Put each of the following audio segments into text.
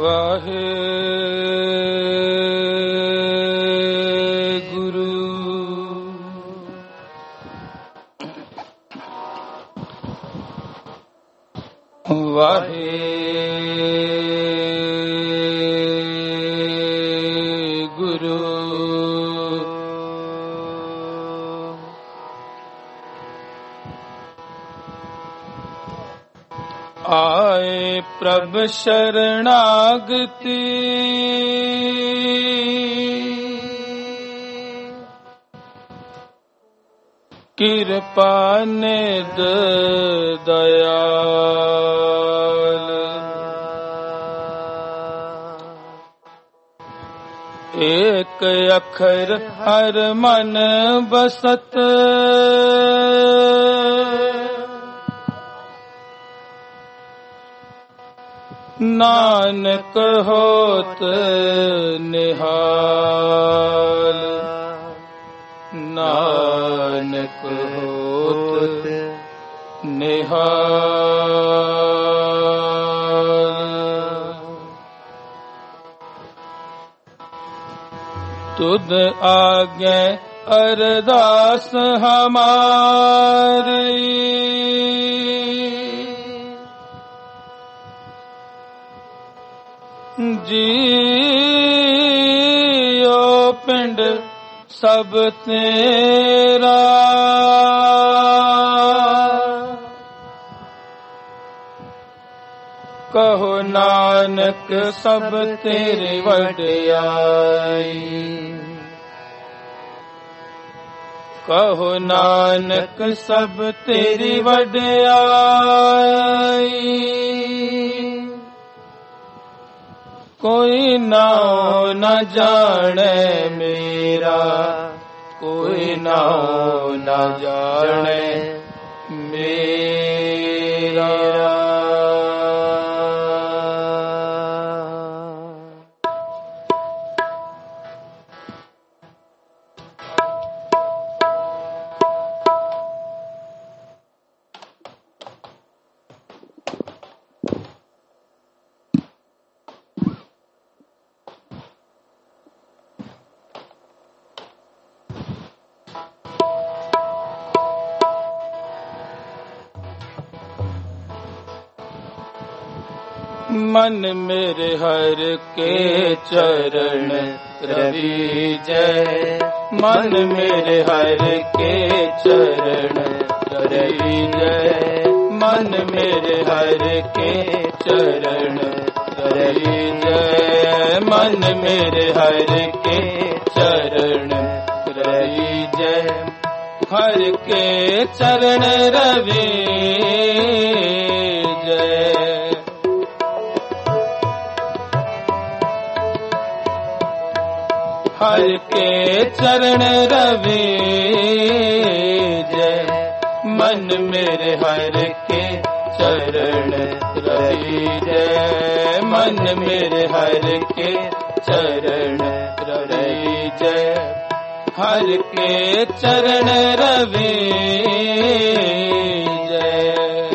वाहे गुरु वाहे गुरु आए प्रभ शरणागति कृपा निध दयाल एक अखर हर मन बसत नानक होत निहाल नानक होत निहाल तुद आगे अरदास हमारी जियो पिंड सब तेरा कहो नानक सब तेरी वड्याई कहो नानक सब तेरी वड्याई कोई नाम न जाने मेरा कोई नाम न जाने मेरा मन मेरे हर के चरण रवि जय मन मेरे हर के चरण रवि जय मन मेरे हर के चरण रवि जय मन मेरे हर के चरण रवि जय हर के चरण रवि जय हर के चरण रवि जय मन मेरे हर के चरण रवि जय मन मेरे हर के चरण रवि जय हर के चरण रवि जय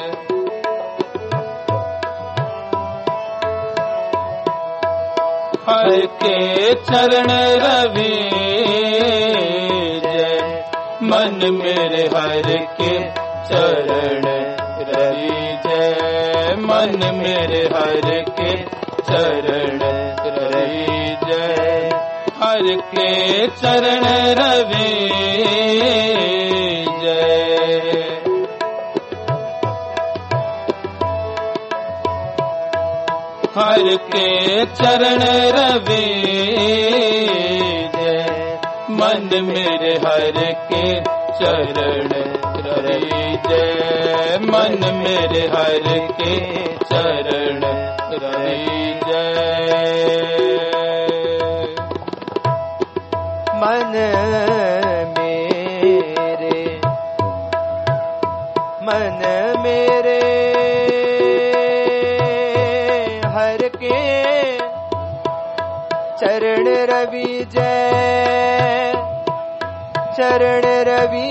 हर के चरण रवि जय मन मेरे हर के चरण रवि जय मन मेरे हर के चरण रवि जय हर के चरण रवि जय हर के चरण रवि जय मन मेरे हर के चरण रवि जय मन मेरे हर के चरण रवि जय मन मेरे हर के चरण रवि जय चरण रवि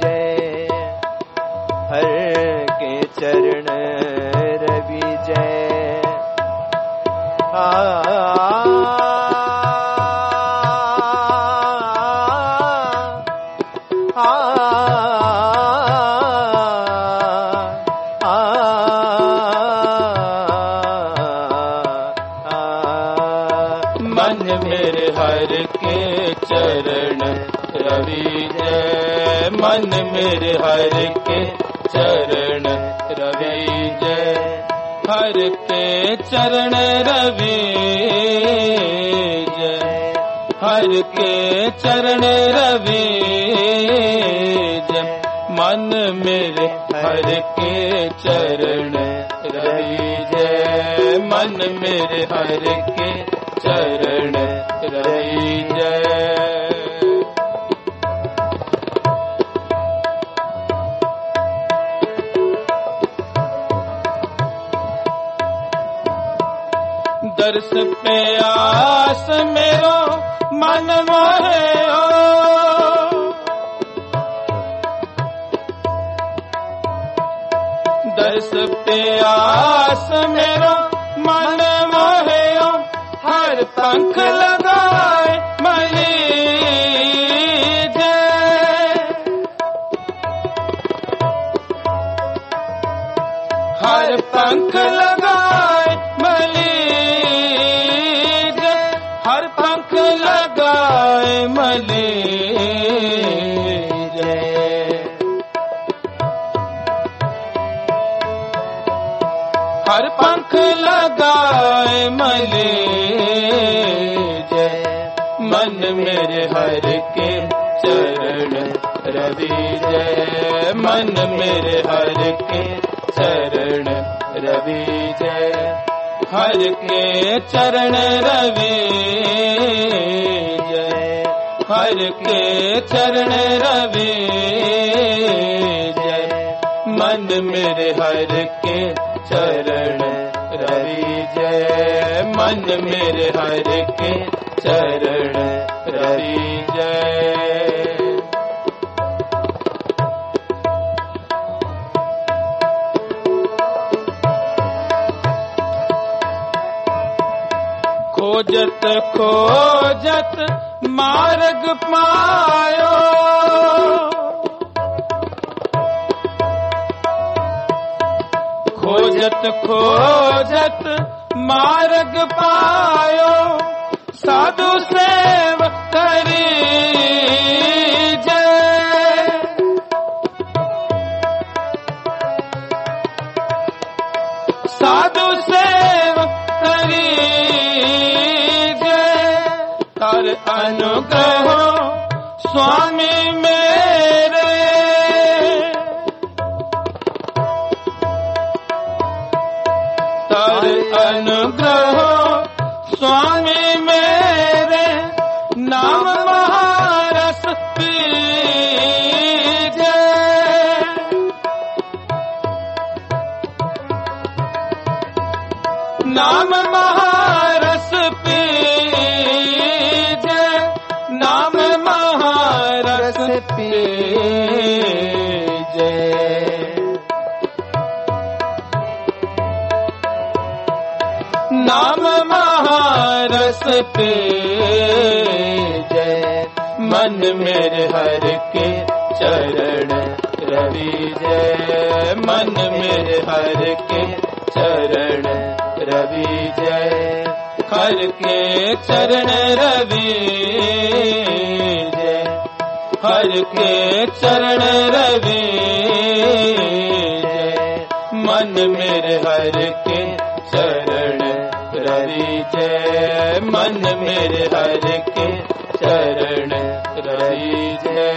जय हर के चरण रवि जय मन मेरे हर के चरण रवि जय, मन मेरे हर के चरण रवि जय, हर के चरण रवि जय, हर के चरण रवि जय, मन मेरे हर के चरण रवि जय, मन मेरे हर के चरण रवि जय। दर्श पे आस मेरो मन मोहे ओ, दर्श पे आस मेरो मन मोहे ओ, हर पंख लगाए मली जय, हर पंख लगाए मली जय, हर पंख लगाए मली जय, हर पंख लगाए मली जय, मन मेरे हर के चरण रवि जय, मन मेरे हर के चरण रवि जय, हर के चरण रवि जय, हर के चरण रवि जय, मन मेरे हर के चरण रवि जय, मन मेरे हर के चरण रवि जय। खोजत खोजत मार्ग पायो, खोजत खोजत मार्ग पायो, साधु सेव करी जय, साधु सेव करी जय, कर अनुग्रह स्वामी मेरे, कर अनुग्रह स्वामी मेरे, नाम महारस पीजे, नाम महारस पीजे, नाम महारस पीजे, नाम महारस पीजे, मन मेरे हर के चरण रवि जय, मन मेरे हर के चरण रवि जय, हर के चरण रवि जय, हर के चरण रवि जय, मन मेरे हर के चरण रवि जय, मन मेरे हर के चरण रवि जय।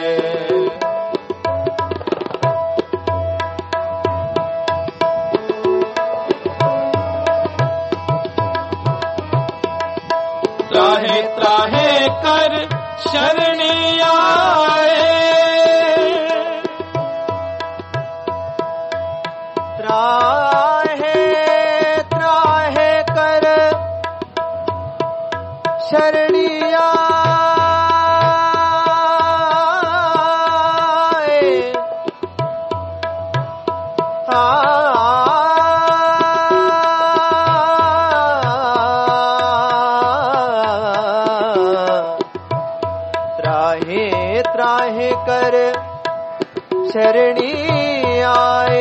त्राहे त्राहे कर शरणी आए, त्राहे त्राहे कर शरणी आए, चरणी आए।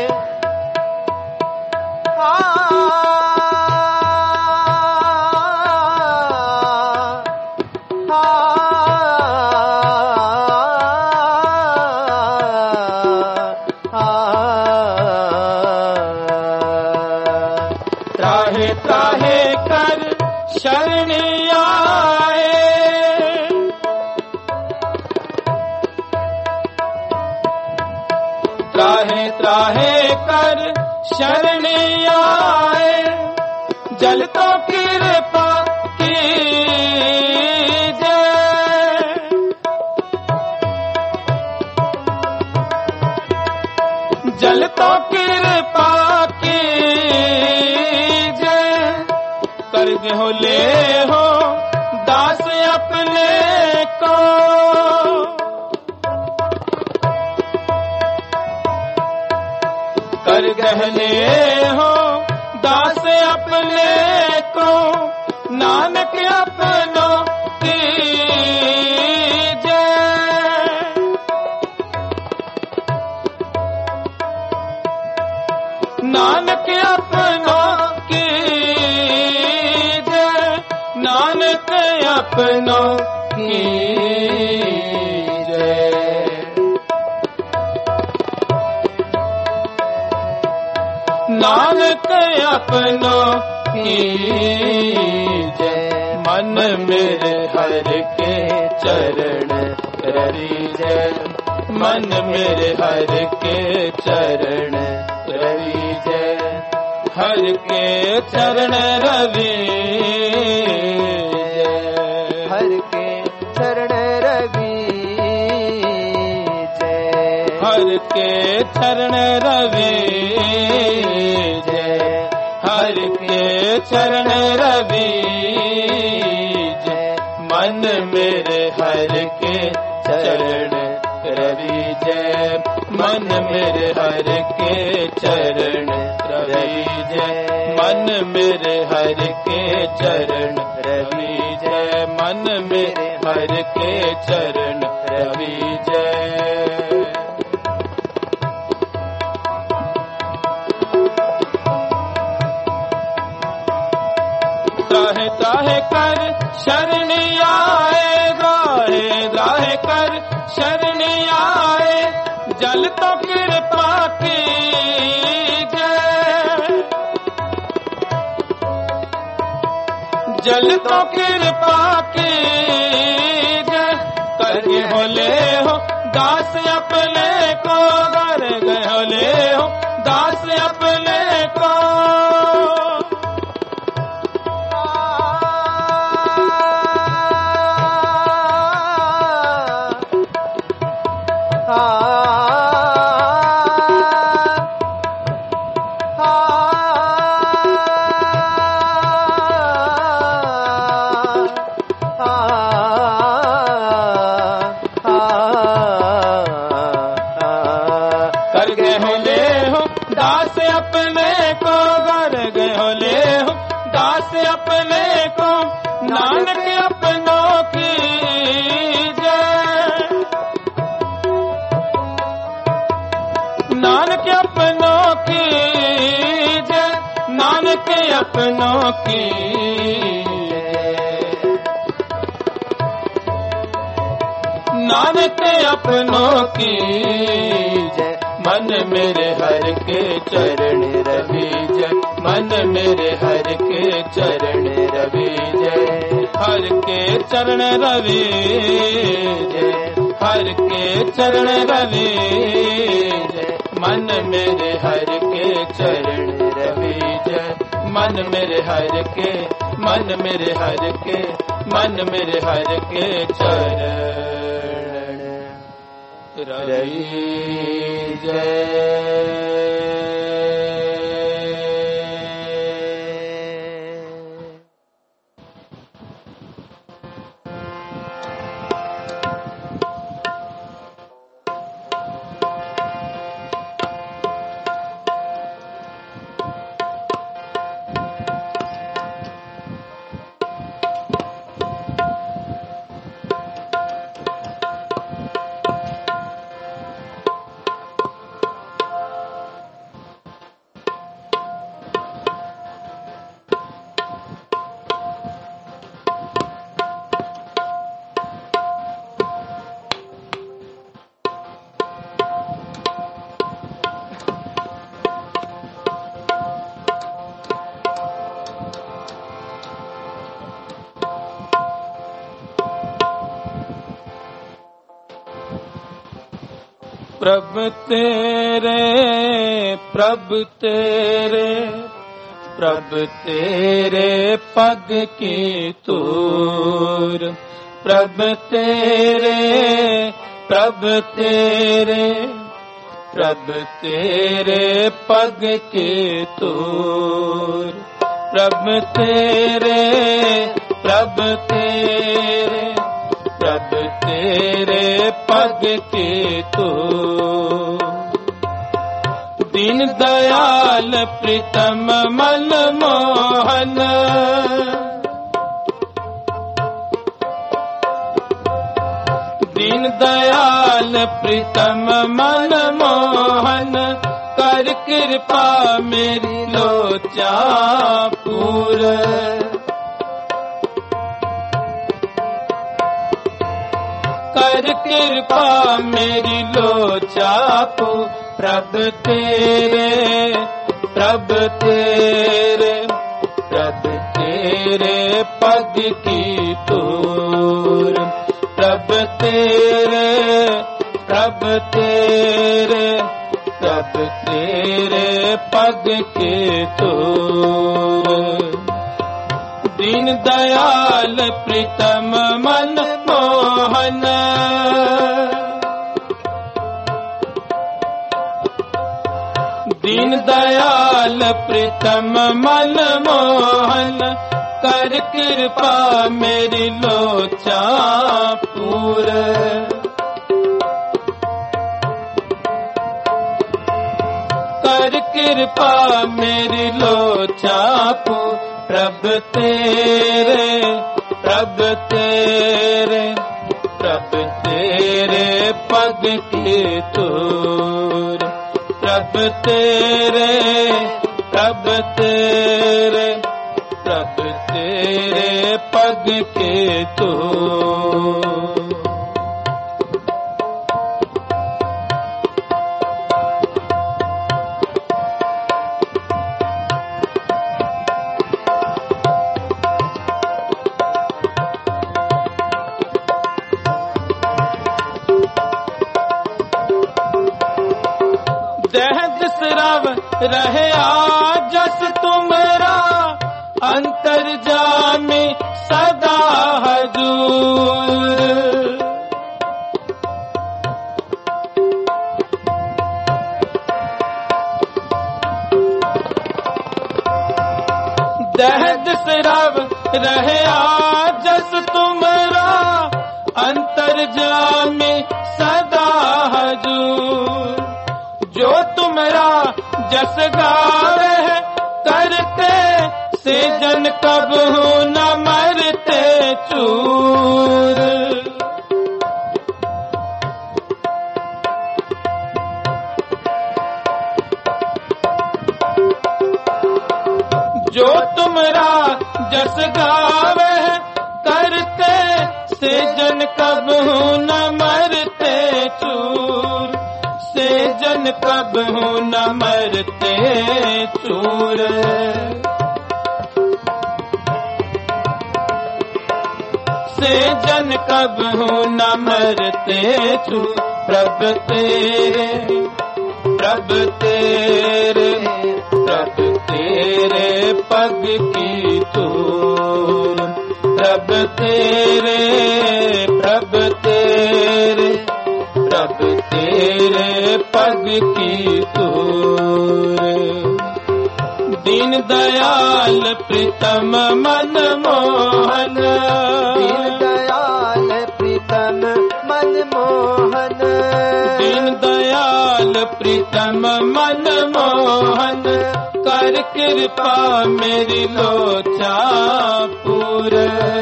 त्राहे त्राहे कर शरणी आए। त्राहे त्राहे कर शरणी आए। जल तो कृपा कीजे। जल तो कृपा कीजे। कर हो ले हो दास अपने को। कर गहले हो दास अपने को। नानक अपनों कीजे। नानक अपनों कीजे। नानक अपनों कीजे। नानक अपनों कीजे। मन मेरे हर के चरण रविजय। मन मेरे हर के चरण रविजय। हर के चरण रविजय। हर के चरण रविजय। हर के चरण रविजय। हर के चरण रविजय। मन मेरे हर के चरण रविजय। मन मेरे हर के चरण रविजय। मन मेरे हर के चरण रविजय। मन मेरे हर के चरण रविजय। त्राहे त्राहे कर शरणी आए। त्राहे त्राहे कर शरणी आए। जल तो कृपा कीजे। जल तो कृपा कीजे। करके हो ले हो दास अपने को। कर गए हो ले हो दास अपने को। कर गए हो ले हो दास अपने को। कर गए हो ले हो दास अपने को। नानक अपनों कीजे। नानक अपनों कीजे। नानक अपनों कीजे। नानक अपनों कीजे। मन मेरे हर के चरण रविजय। मन मेरे हर के चरण रविजय। हर के चरण रविजय। हर के चरण रविजय। मन मेरे हर के चरण रविजय। मन मेरे हर के। मन मेरे हर के। मन मेरे हर के चरण प्रभु तेरे प्रभु तेरे प्रभु तेरे पग की तूर प्रभु तेरे प्रभु तेरे प्रभु तेरे पग की तूर प्रभु तेरे प्रभु तेरे प्रभु तेरे पग की तूर दीन दयाल प्रीतम मन मोहन दीन दयाल प्रीतम मन मोहन कर कृपा मेरी लोचा पूर कर कृपा मेरी लोचा पूर प्रभु तेरे प्रभु तेरे प्रभु तेरे पग की तूर प्रभु तेरे प्रभु तेरे प्रभु तेरे पग की तूर दीन दयाल प्रीतम मन मोहन दीन दयाल प्रीतम मन मोहन कर कृपा मेरी लोचा पूर कर कृपा मेरी लोचा पूर प्रभु तेरे प्रभु तेरे प्रभु तेरे पग की तूर प्रभु तेरे प्रभु तेरे प्रभु तेरे पग के तूर रहे जस तुमरा अंतर जामे सदा हजूर दहद सिरव रहे जस तुमरा अंतर जामे सदा हजूर जो तुमरा जस गावे करते से जन कब न मरते चूर जो तुमरा जस गावे करते से जन कब न मरते चूर से जन कब न मरते चूर से जन कब न मरते चूर प्रभु तेरे प्रभु तेरे प्रभु तेरे पग की तूर प्रभु तेरे प्रभु तेरे प्रभु तेरे पग की तूर दीन दयाल प्रीतम मन मोहन दीन दयाल प्रीतम मन मोहन दीन दयाल प्रीतम मन मोहन कर कृपा मेरी लोचा पूर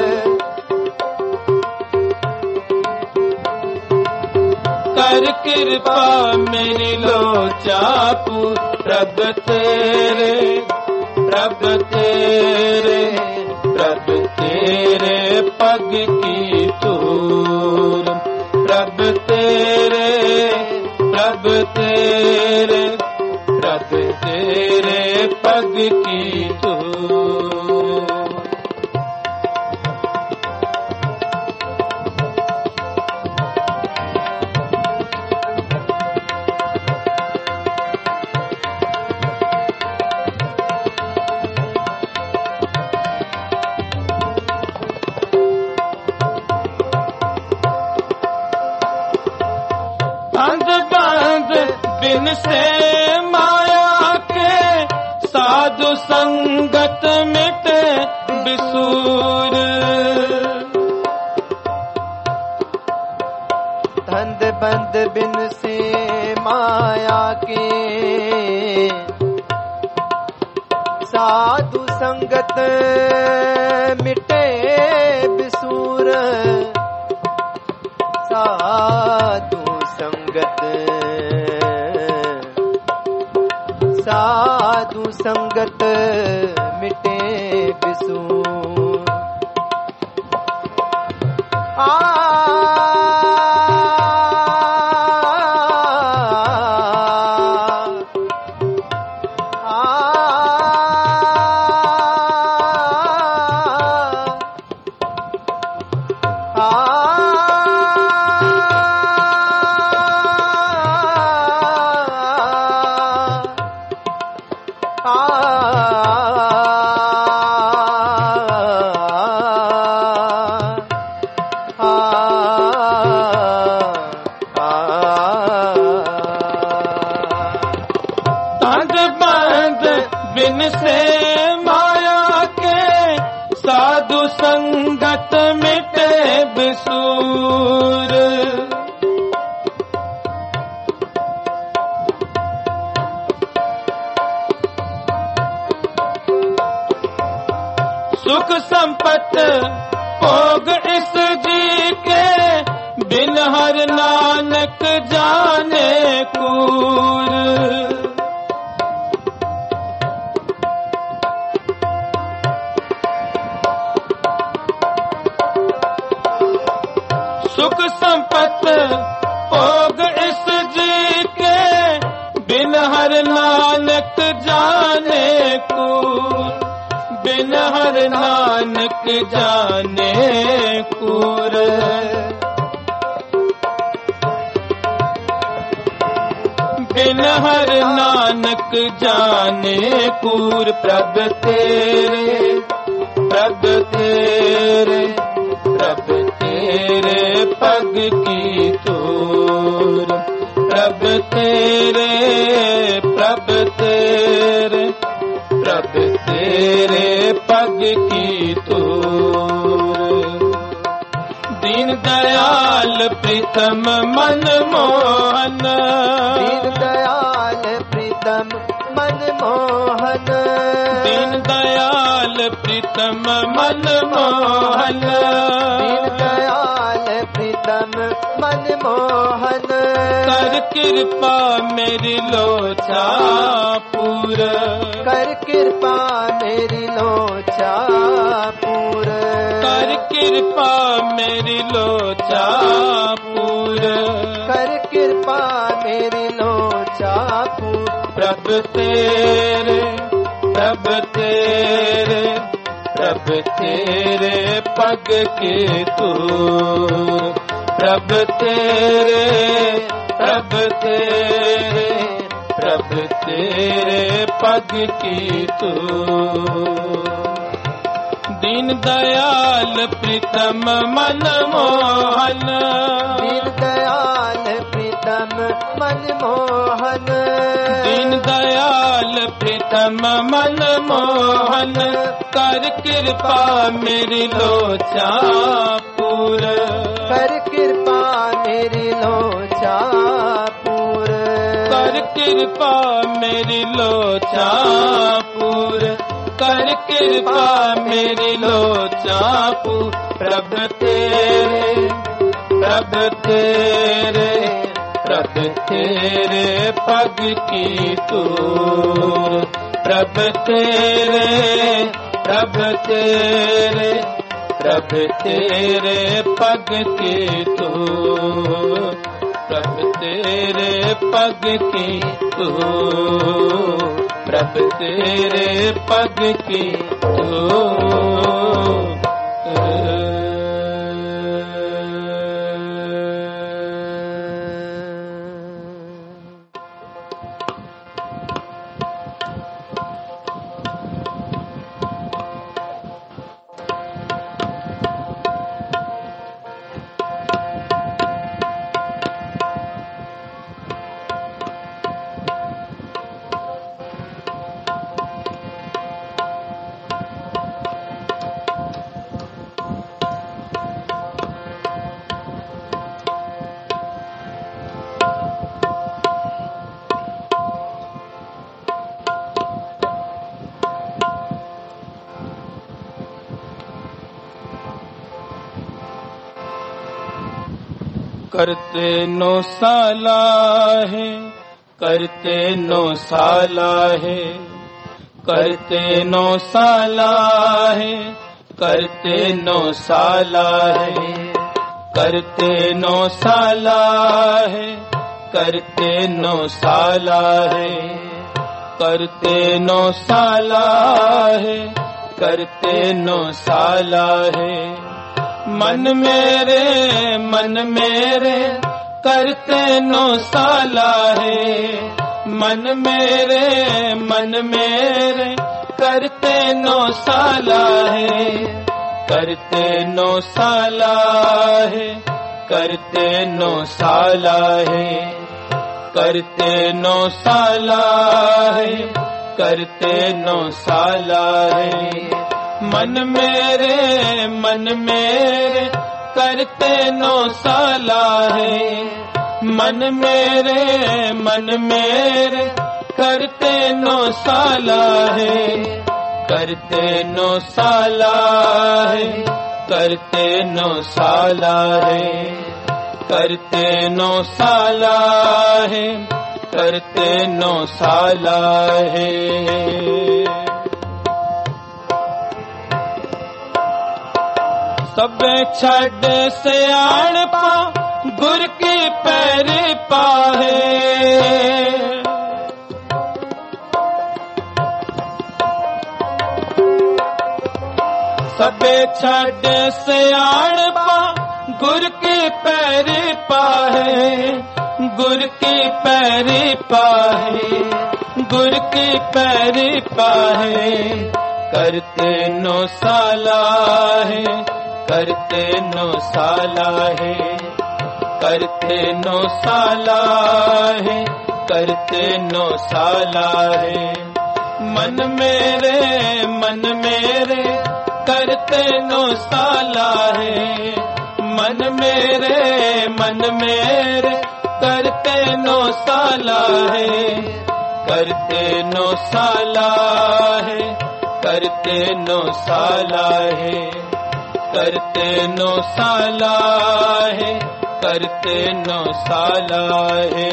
कर कृपा मेरी लोचा पूर प्रभु तेरे प्रभु तेरे प्रभु तेरे पग की तूर प्रभु तेरे प्रभु तेरे प्रभु तेरे पग की तूर संगत मिटे बिसूर। धंध बंद बिन से माया के साधु संगत मिटे बिसूर। साधु संगत साधु संगत मिटे बिसूर। बिन से माया के साधु संगत मिटे बिसूर। सुख संपत भोग इस जी के बिन हर नानक जाने कूर। सुख संपत भोग इस जी के बिन हर नानक जाने कूर। बिन हर नानक जाने कूर। बिन हर नानक जाने कूर। प्रभ तेरे प्रभ तेरे प्रभ तेरे पग की तूर। प्रभ तेरे प्रभ तेरे प्रभ तेरे पग की तूर। दीन दयाल प्रीतम मन मोहन। दीन दयाल प्रीतम मन मोहन। दीन दयाल प्रीतम मन मोहन। दीन दयाल प्रीतम मन मोहन। कर कृपा मेरी लोचा पूर। कर कृपा मेरी लोचा पूर। कर कृपा मेरी लोचा पूर। कर कृपा मेरी लोचा पूर। प्रभ तेरे प्रभ तेरे प्रभ तेरे पग के तूर। प्रभ तेरे प्रभ तेरे प्रभ तेरे पग की तूर। दीन दयाल प्रीतम मन मोहन। दीन दयाल प्रीतम मन मोहन। दीन दयाल प्रीतम मन मोहन। कर कृपा मेरी लोचा पूर। कर कृपा मेरी लोचा पूर। कर कृपा मेरी लोचा पूर। कर कृपा मेरी लोचा पूर। प्रभ तेरे प्रभ तेरे प्रभ तेरे पग की तूर। प्रभ तेरे प्रभ तेरे प्रभ तेरे पग की तूर। प्रभ तेरे पग की तूर। प्रभ तेरे पग की तूर। करते 9 साला है, करते 9 साला है, करते 9 साला है, करते 9 साला है, करते 9 साला है, करते 9 साला है, करते 9 साला है, करते 9 साला है। मन मेरे करते 9 साला है, मन मेरे करते 9 साला है, करते 9 साला है, करते 9 साला है, करते 9 साला है, करते 9 साला है। मन मेरे करते 9 साला है, मन मेरे करते 9 साला है, करते 9 साला है, करते 9 साला है, करते 9 साला है, करते 9 साला है। सब छड़ सियाणपा गुर की पैरी पाहे, सब छड़ सियाणपा गुर की पैरी पाहे, गुर की पैरी पाहे, गुर की पैरी पाहे। करते 9 साला है, करते 9 साला है, करते 9 साला है, करते 9 साला है। मन मेरे करते 9 साला है, मन मेरे करते 9 साला है, करते 9 साला है, करते 9 साला है, करते 9 साला है, करते 9 साला है।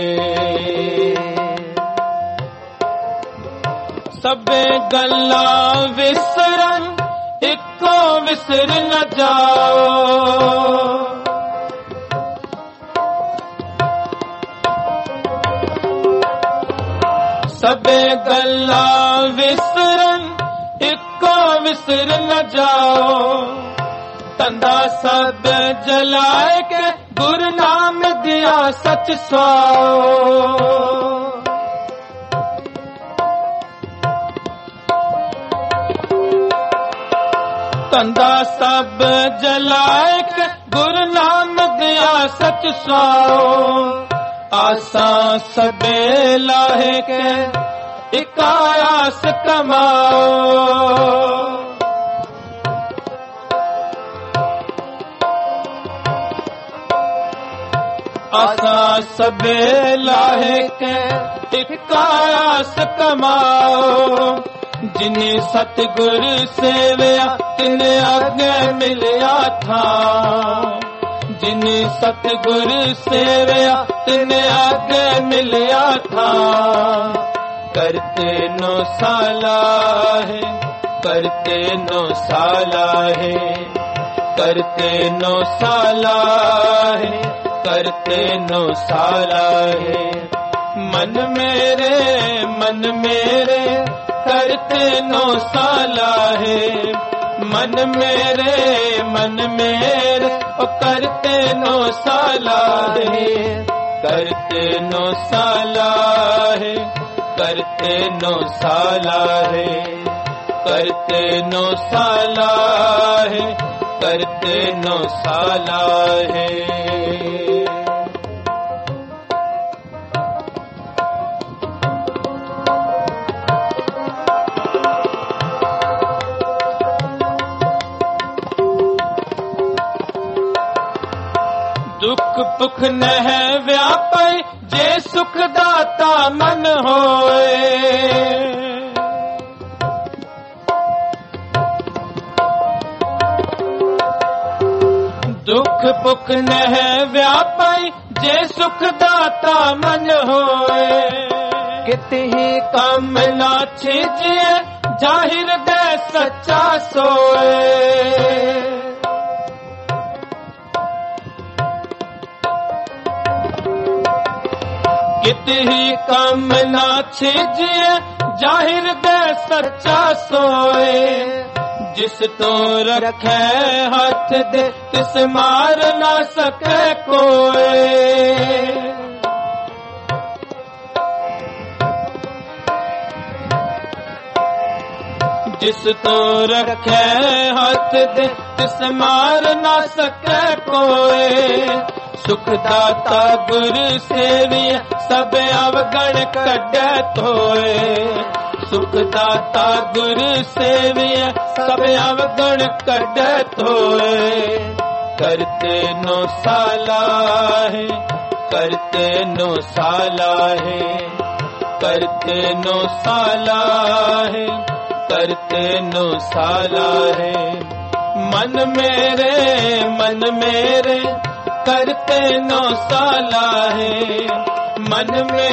सबे गल्ला विसरन इको विसर न जाओ, सबे गल्ला विसरन इको विसर न जाओ। तंदा सब जलाए के गुरु नाम दिया सच स्वाओ, तंदा सब जलाए के गुरु नाम दिया सच स्वाओ। आसा सबे लाहे के इकायास कमाओ, आसा सबे लाहे के इकायास कमाओ। जिन्हें सतगुर सेवया तिन्हें आगे मिलया था, जिन्हें सतगुर सेवया तिन्हें आगे मिलया था। करते 9 साला है, करते 9 साला है, करते 9 साला है, करते 9 साला है। मन मेरे करते 9 साला है, मन मेरे ओ करते 9 साला है, करते 9 साला है, करते 9 साला है, करते 9 साला है, करते 9 साला है। दुख पुख नह व्यापै जे सुख दाता मन होए। दुख पुख नह व्यापाई जे सुख दाता मन होए कितही कम ना छीजिए जाहिर दे सच्चा सोए कितही कम ना छीजिए जाहिर दे सच्चा सोए जिस तो रखे हाथ दे तिस मार ना सके कोई जिस तो रखे हाथ दे तिस मार ना सके कोई सुख दाता गुरु सेवी सब अवगण कढे तोए सुख दाता गुरु सेवी सब अवगण कढे तोए करते नो साला है करते नो साला है करते नो साला है करते नो साला है मन मेरे करते नो साला है मन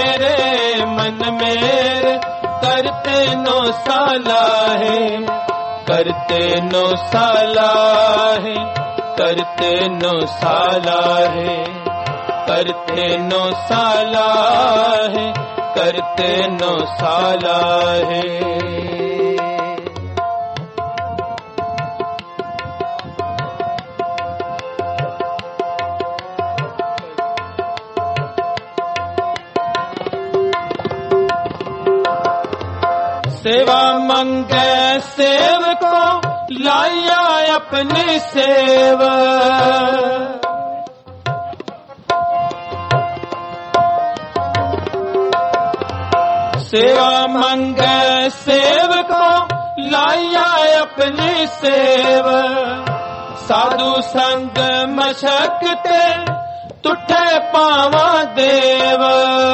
मेरे करते नो साला है करते नो साला है करते नो साला है करते नो साला है करते नो साला है सेवा मंगे सेव को लाया अपनी सेवा सेवा मंगे सेव को लाया अपनी सेवा साधु संग मशक्कते तुठे पावा देव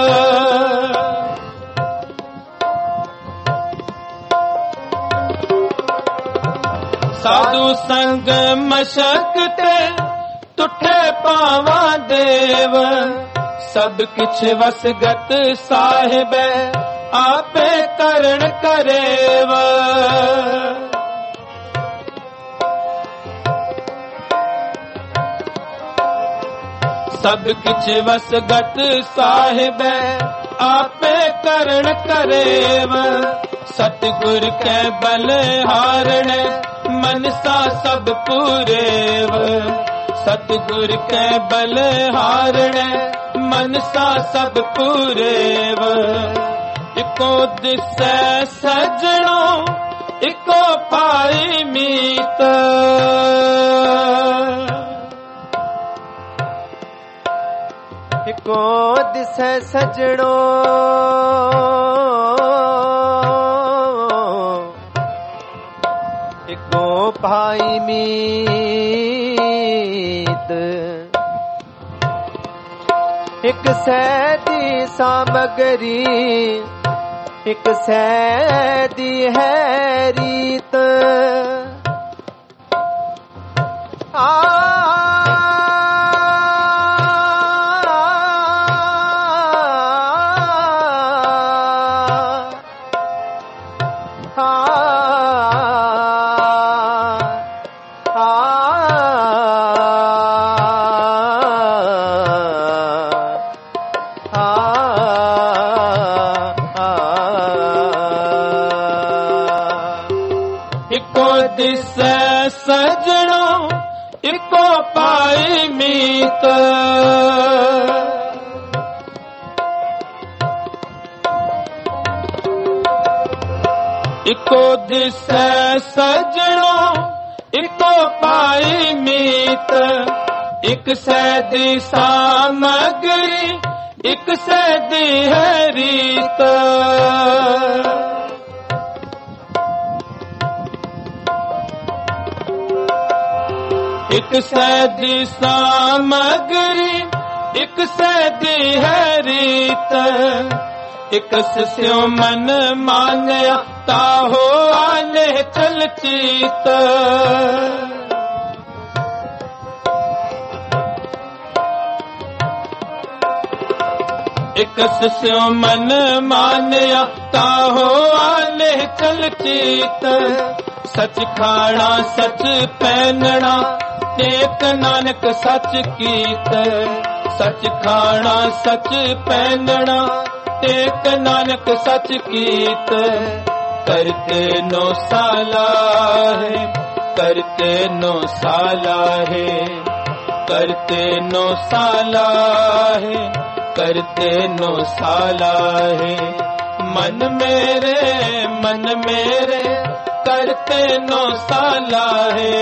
साधु संग मशक्कते तुठे पावा देव सब किछ वसगत साहिब आपे करण करेव सब किछ वसगत साहिब आपे करण करेव सतगुर के बल हारण मनसा सब पूरेव सतगुर के बल हारण मनसा सब पूरेव इको दिसै सजणो इको पाई मीत इको दिसै सजणो इको पाई मीत एक सैदी सामगरी एक सैदी है रीत सजणो इको पाई मीत इको दिसै सजणो इको पाई मीत एक सैदी सामग्री एक सैदी है रीत एक सैदी सामग्री एक सैदी है रीत एक स्यो मन मानया ताहो आले चल चीत कस स्यो मन मानया ताहो आले चल चीत सच खाना सच पहनना टेक नानक सच कीत सच खाना सच पहनना टेक नानक सच कीत करते नो साला है करते नो साला है करते नो साला है करते नो साला है मन मेरे करते नो साला है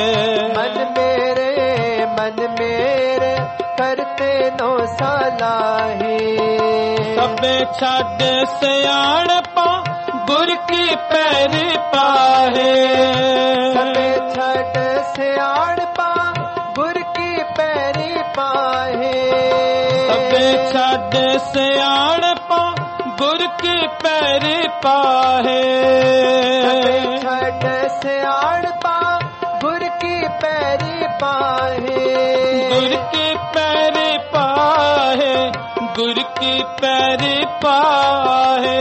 मन मेरे करते नो साला है सबे छाड़ सियाणपा गुर की पैरी पाहे सबे छाड़ सियाणपा गुर की पैरी पाहे सबे छाड़ सियाणपा गुर की पैरी पाहे छाड़ सियाणपा गुर की पैरी पाहे गुर की पैरी पाहे गुर की पैरी पाहे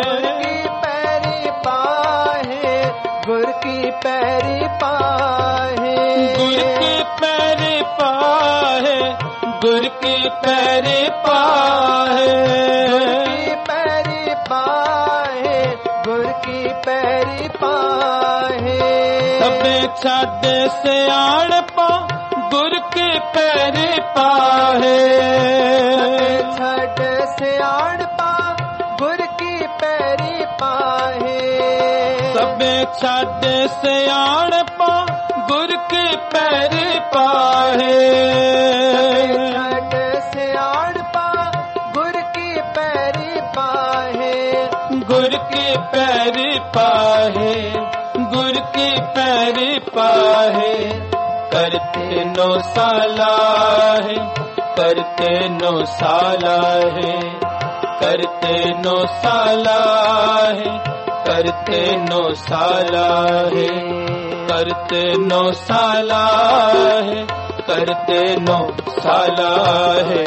गुर की पैरी पाहे गुर की पैरी पाहे गुर की पैरी पाहे गुर की पैरी पाहे सबे छाड़े सियाणपा गुर की पैरी पाहे छाड़ सियाणपा गुर की पैरी पाहे सबे छाड़े सियाणपा गुर की पैरी पाहे छाड़ सियाणपा गुर की पैरी पाहे गुर की पैरी पाहे गुर की पैरी पाहे करते नो साला है करते नो साला है करते नो साला है करते नो साला है करते नो साला है करते नो साला है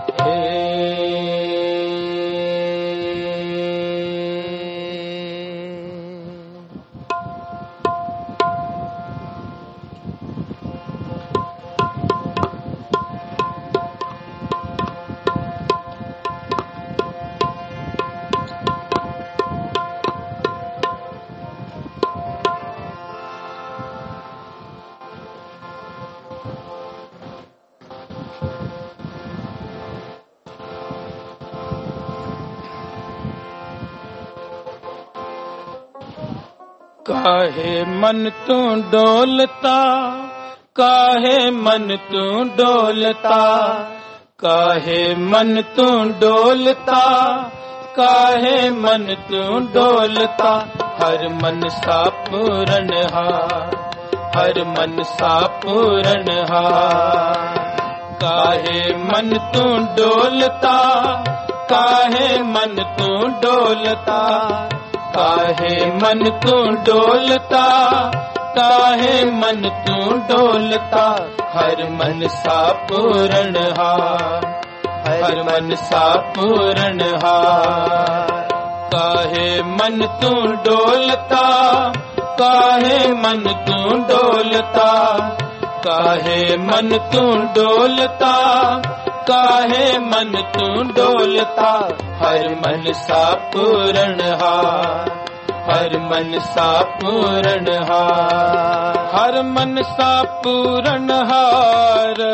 काहे मन तू डोलता काहे मन तू डोलता काहे मन तू डोलता काहे मन तू डोलता हर मन सा पूरनहार हर मन सा पूरनहार काहे मन तू डोलता काहे मन तू डोलता काहे मन तू डोलता काहे मन तू डोलता हर मन सा पूरनहार हर मन सा पूरनहार काहे मन तू डोलता काहे मन तू डोलता काहे मन तू डोलता काहे मन तू डोलता हर मन सा पूरनहार हर मन सा पूरनहार हर मन सा पूरनहार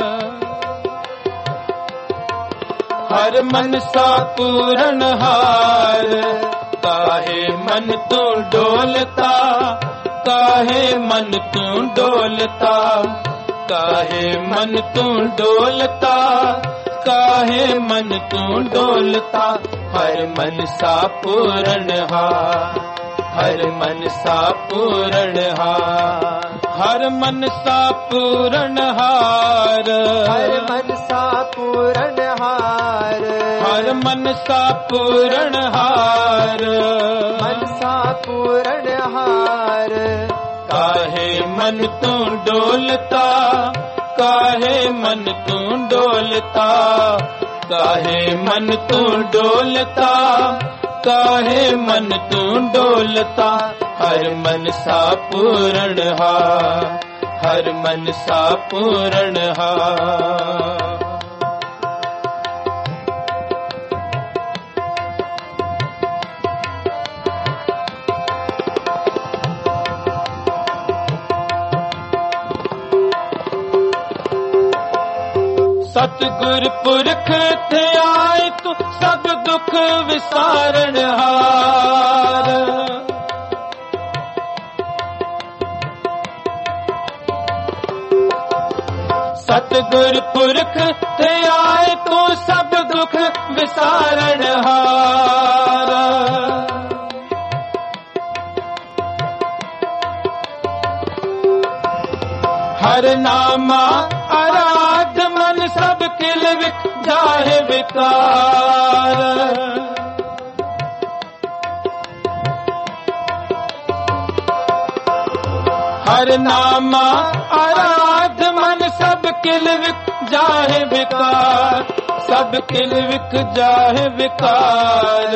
हर मन सा पूरनहार काहे मन तू डोलता काहे मन तू डोलता काहे मन तू डोलता काहे मन तू डोलता हर मन सा पूरनहार हर मन सा पूरनहार हर मन सा पूरनहार हर मन सा पूरनहार हर मन सा पूरनहार मन सा पूरनहार काहे मन तू डोलता काहे मन तू डोलता काहे मन तू डोलता, काहे मन तू डोलता, हर मन सा पूर्ण हा, हर मन सा पूर्ण हा। सतगुर पुरख थे आए तू सब दुख विसारण हार। सतगुर पुरख थे आए तू सब दुख विसारण हार। हर नामा आराध मन सब किल विक जाहे विकार। हर नामा आराध मन सब किल विक जाहे विकार, सब किल विक जाहे विकार,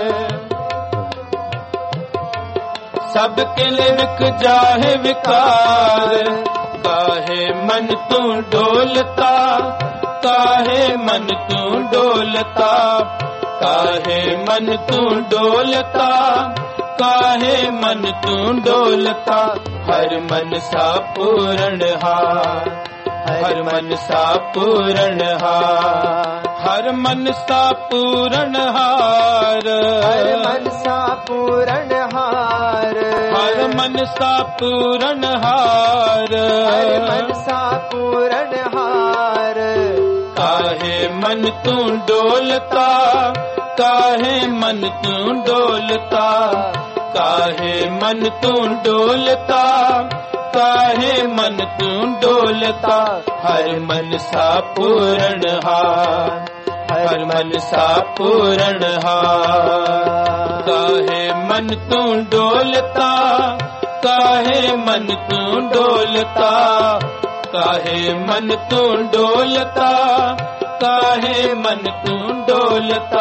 सब किल विक जाहे विकार। काहे मन तू डोलता, काहे मन तू डोलता, काहे मन तू डोलता, काहे मन तू डोलता, हर मन सा पूर्ण हा, हर मन सा पूर्ण हा, हर मन सा पूर्ण हार, हर मन सा पूर्ण हार, हर मन सा पूर्ण हार, हर मन सा पूर्ण हार। काहे मन तू डोलता, काहे मन तू डोलता, काहे मन तू डोलता, काहे मन तू डोलता, हर मन सा पूर्ण हार, हर मन सा पूर्ण हार। काहे मन तू डोलता, काहे मन तू डोलता, काहे मन तू डोलता, काहे मन तू डोलता।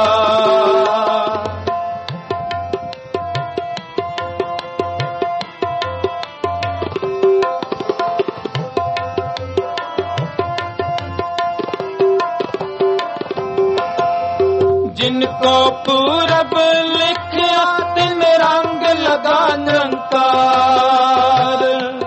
जिनको पूरब लिखा तिन रंग लगा निरंकार।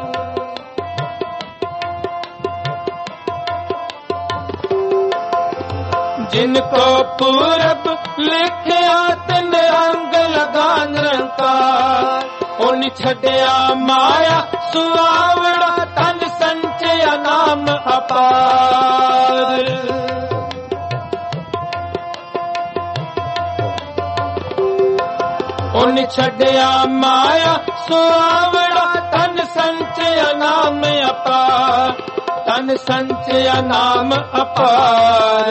जिनको पूरब लिखा तिन रंग लगा निरंकार। उन छड़िया माया सुआवड़ा तन संचया नाम अपार। उन छड़िया माया सुआवड़ा तन संचया नाम अपार, तन संचया नाम अपार,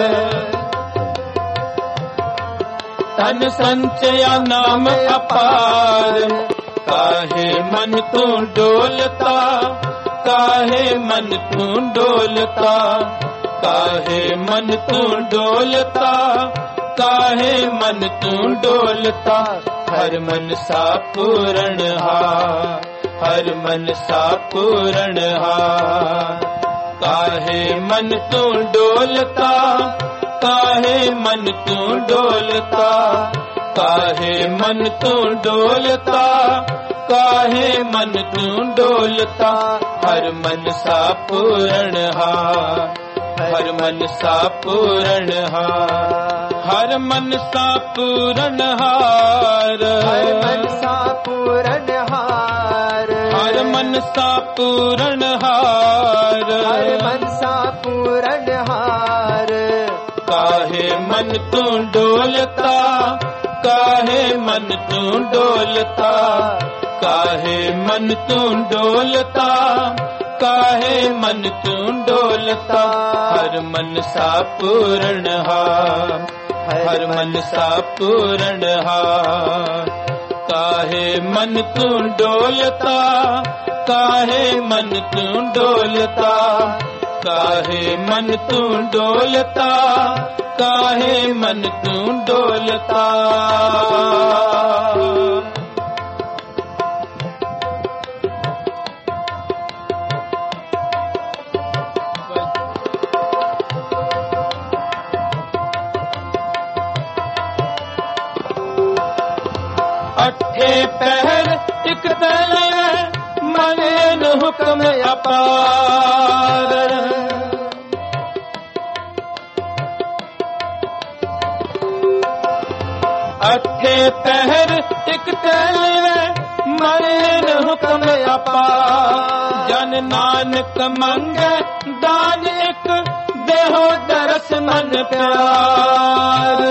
तन संचया नाम अपार। काहे मन तू डोलता, काहे मन तू डोलता, काहे मन तू डोलता, काहे मन तू डोलता, हर मन सा पूर्ण हा, हर मन सा पूर्ण हा। काहे मन तू डोलता, काहे मन तू डोलता, काहे मन तू डोलता, काहे मन तू डोलता, हर मन सा पूर्ण हा, हर मन सा पूर्ण हा, हर मन सा पूर्ण हार, हर मन सा पूर्ण हार, हर मन सा पूर्ण हार, हर मन सा पूर्ण हार। काहे मन तू डोलता, काहे मन तू डोलता, काहे मन तू डोलता, काहे मन तू डोलता, हर मन सा पूर्ण हा, हर मन सा पूर्ण हा। काहे मन तू डोलता, काहे मन तू डोलता, काहे मन तू डोलता, काहे मन तू डोलता। अठे पहर एक तल मन हुक्म अपार। अठे पहर एक तल मन हुक्म अपार। जन नानक मंगे दान एक देहो दरस मन प्यार।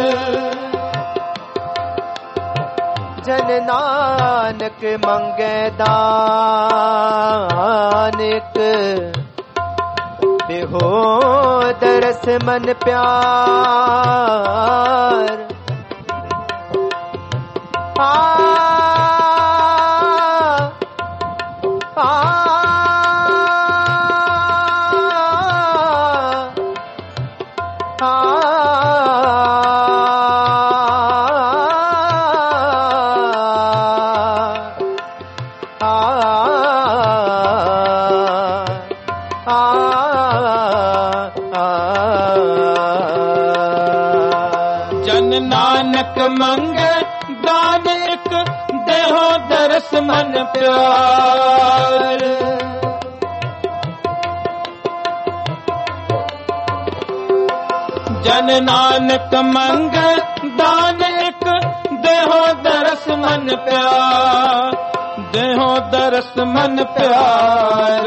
जन नानक मंगे दानिक देहो दरस मन प्यार। आ नानक मंगे दान एक देहो दरस मन प्यार। जन नानक मंगे दान एक देहो दरस मन प्यार। देहो दरस मन प्यार।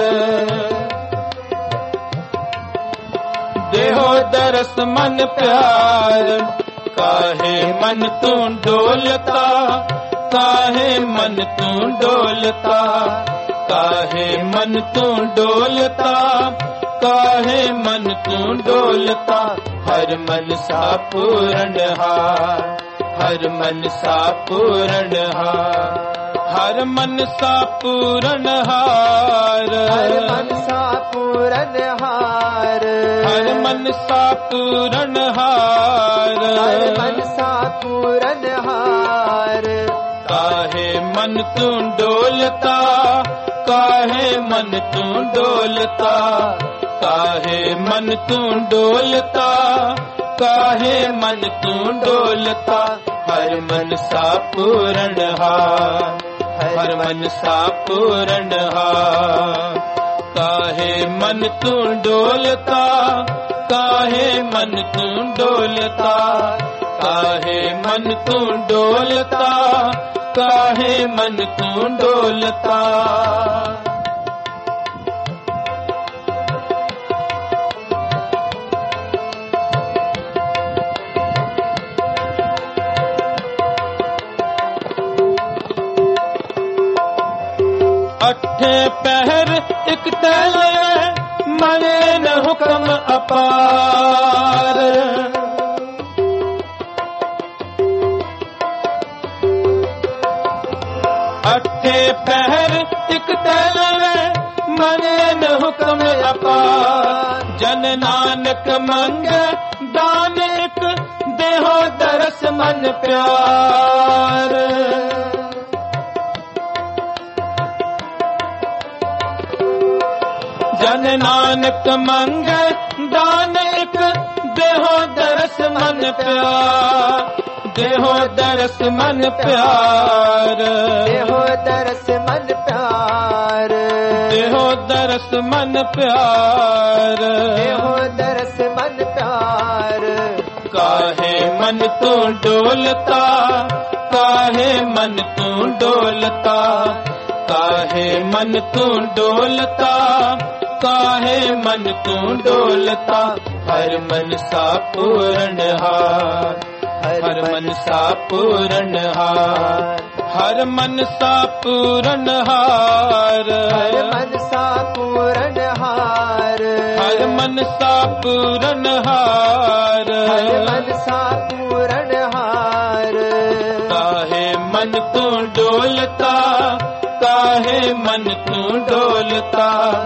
देहो दरस मन प्यार। काहे मन तू डोलता, काहे मन तू डोलता। काहे मन तू डोलता, काहे मन तू डोलता। हर मन सा पूर्ण हार, हर मन सा पूर्ण हार। हर मन सा पूर्ण हार, हर मन सा पूर्ण हार। हर मन सा पूर्ण हार, हर मन सा पूर्ण हार। काहे मन तू डोलता, काहे मन तू डोलता। काहे मन तू डोलता, काहे मन तू डोलता। हर मन सा पूर्ण हार, हर मन सा पूर्ण हार। काहे मन तू डोलता, काहे मन तू डोलता। काहे मन तू डोलता, काहे मन तू डोलता। अठे पहर एक तल मन हुक्म अपार। अठे पहर एक तल मन हुक्म अपार। जन नानक मंगे दान एक देहो दरस मन प्यार। जन नानक मंगे दान एक देहो दरस मन प्यार। देहो दरस मन प्यार। देहो दरस मन प्यार। देहो दरस मन प्यार। देहो दरस मन प्यार। काहे मन तू डोलता, काहे मन तू डोलता। काहे मन तू डोलता, काहे मन तू डोलता। हर मन सा पूर्ण हार, हर मन सा पूर्ण हार। हर मन सा पूर्ण हार। हर मन सा पूर्ण हार। हर मन सा पूर्ण हार। हर मन सा पूर्ण हार। काहे मन तू डोलता, काहे मन तू डोलता।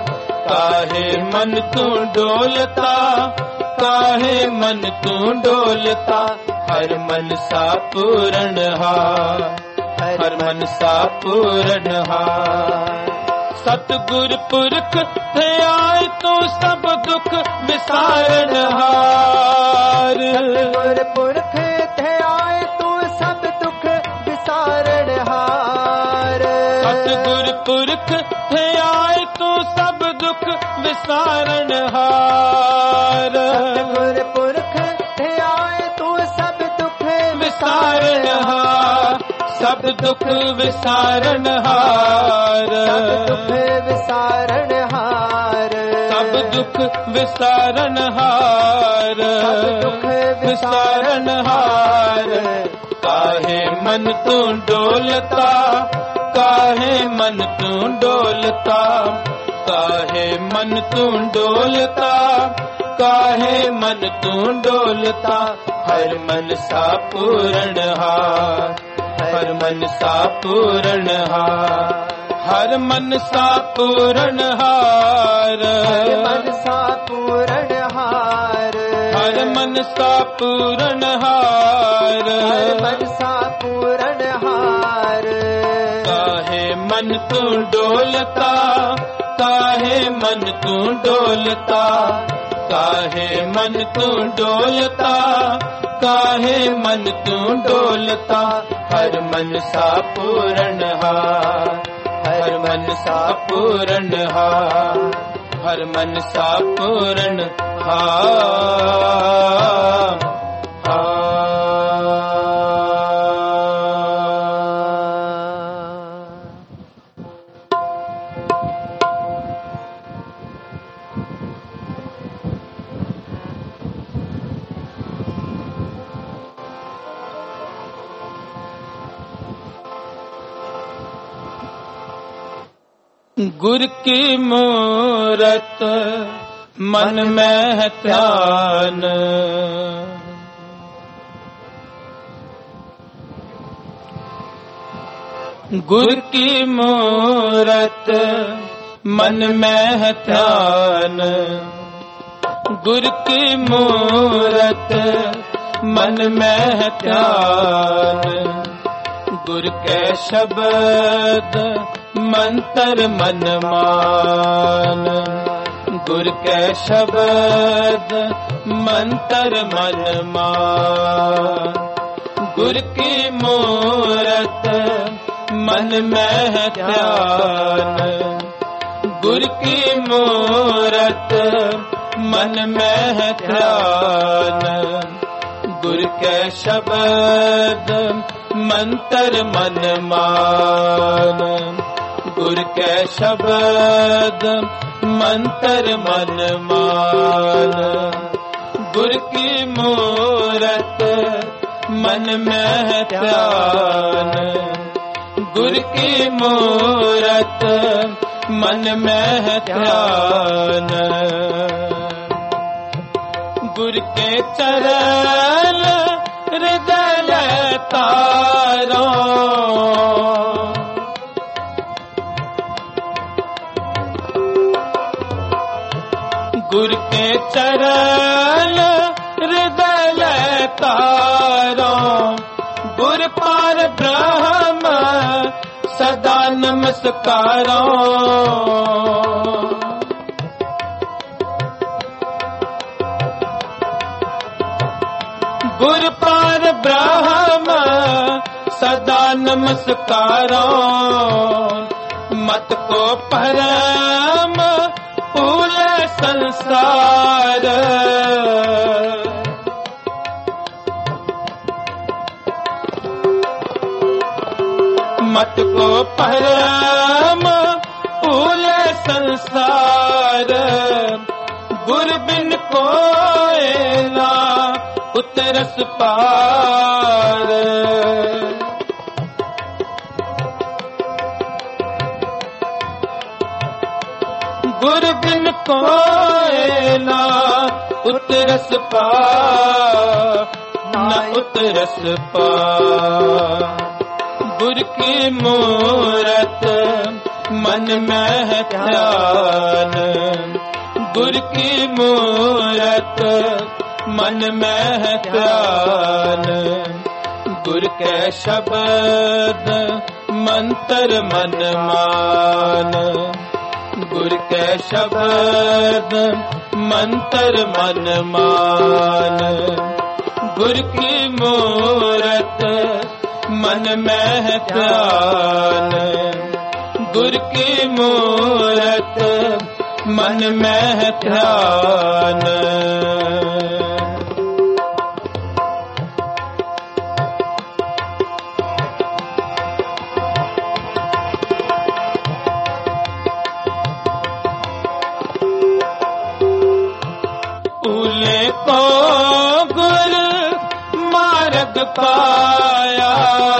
काहे मन तू डोलता, काहे मन तू डोलता, हर मन सा पूर्ण हार, हर मन सा पूर्ण हार। सतगुर पुरख थे आए तू सब दुख विसारण हार, सतगुर पुरख थे आए तू सब दुख विसारण हार। सतगुर पुरख थे आए तू सब दुख विसारण हार, सतगुर पुरख थे आए तू सब दुख विसारण हार, सब दुख विसारण हार, सब दुख विसारण हार, सब दुख विसारण हार, सब दुख विसारण हार। काहे मन तू डोलता, काहे मन तू डोलता, काहे मन तू डोलता, काहे मन तू डोलता, हर मन सा पूर्ण हार, हर मन सा पूर्ण हार, हर मन सा पूर्ण हार, हर मन सा पूर्ण हार, हर मन सा पूर्ण हार, हर मन सा पूर्ण हार। काहे मन तू डोलता, काहे मन तू डोलता, काहे मन तू डोलता, काहे मन तू डोलता, हर मन सा पूर्ण हार, हर मन सा पूर्ण हार, हर मन सा पूर्ण हार। गुर की मूरत मन में है ध्यान, गुर की मूरत मन में है ध्यान, गुर की मूरत मन में है ध्यान, गुर के शब्द मंतर मन मान, गुर के शब्द मंतर मन मान, गुर की मूरत मन में है ध्यान, गुर की मूरत मन में है ध्यान, गुर के शब्द मंतर मन मान, गुर के शब्द मंतर मन मान, गुर की मूरत मन में है ध्यान, गुर की मूरत मन में है ध्यान, गुर के चरण हृदय तारो, गुर के चरण हृदय तारो, गुर पार ब्रह्म सदा नमस्कारो, गुर पार ब्रह्म सदा नमस्कारो, मत को परम फूल संसार, मत को परम फूल संसार, गुर बिन कोई ना उतरस पार, गुर बिन कोई ना उतरस पार, न उतरस पार, गुर की मूरत मन में है ध्यान, गुर की मूरत मन में है ध्यान, गुर के शब्द मंत्र मन मान, गुर के शब्द मंत्र मन मान, गुर की मूरत मन में है ध्यान, गुर की मूरत मन में है ध्यान। ऊले को गुर मार्ग पाया,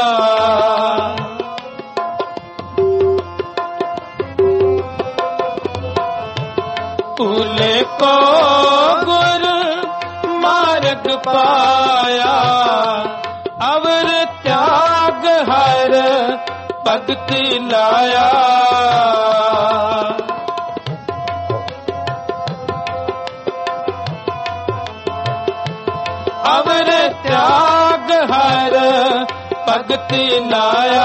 ऊले को गुर मार्ग पाया, अवर त्याग हर भक्ति लाया, अवर त्याग हर भक्ति लाया,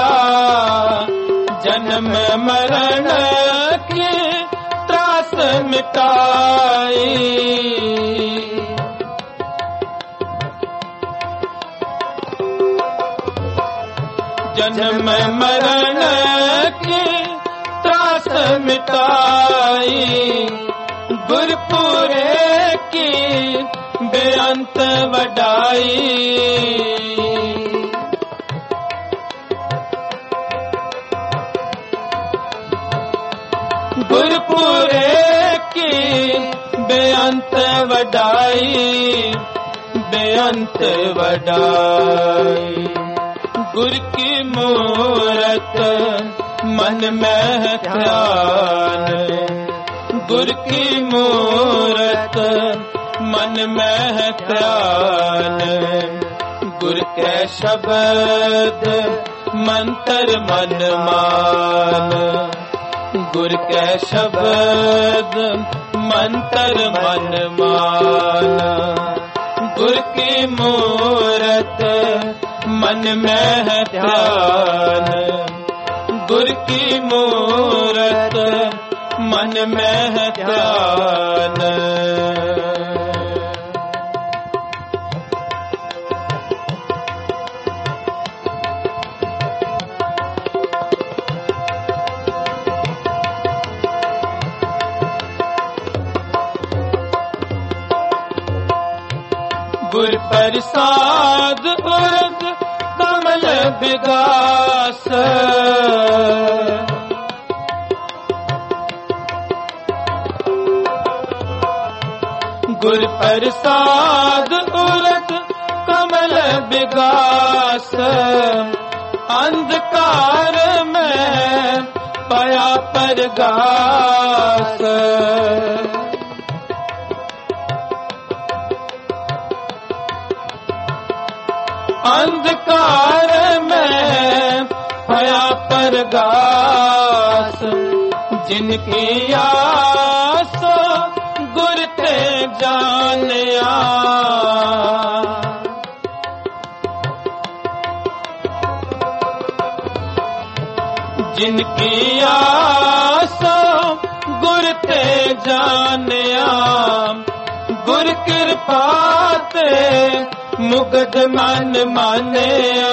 जन्म मरण की त्रास मिटाई, जन्म मरण की त्रास मिटाई, गुरपुरे की बेअंत वडाई, गुरपुरे की बेअंत वडाई, बेअंत वडाई, गुर की मूरत मन में है ध्यान, गुर की मूरत मन में है ध्यान, गुर के शब्द मंत्र मन मान, गुर के शब्द मंत्र मन मान, गुर की मूरत मन में है ध्यान, गुर की मूरत मन में है ध्यान। गुर प्रसाद उर्ग कमल विगास, गुर प्रसाद उर्ग कमल विगास, अंधकार में पाया परगास, अंधकार में पाया परगास, जिनकी आस गुर ते जानिया, जिनकी आस गुर ते जानिया, गुर कृपा ते मुगध मन मानिया,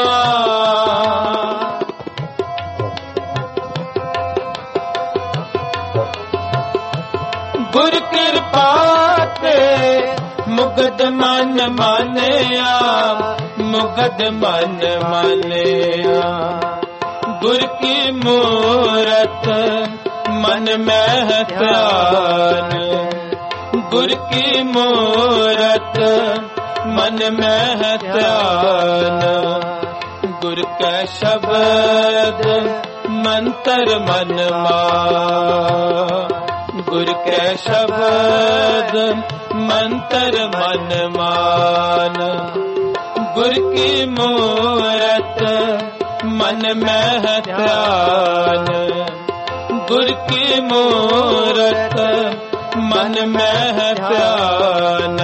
गुर कृपा ते मुगध मन मानिया, मुगध मन मानिया, गुर की मूरत मन में है ध्यान, गुर की मूरत मन में है ध्यान, गुर का शब्द मंत्र मन मान, गुर के शब्द मंत्र मन मान, गुर की मूरत मन में है ध्यान, गुर की मूरत मन में है ध्यान।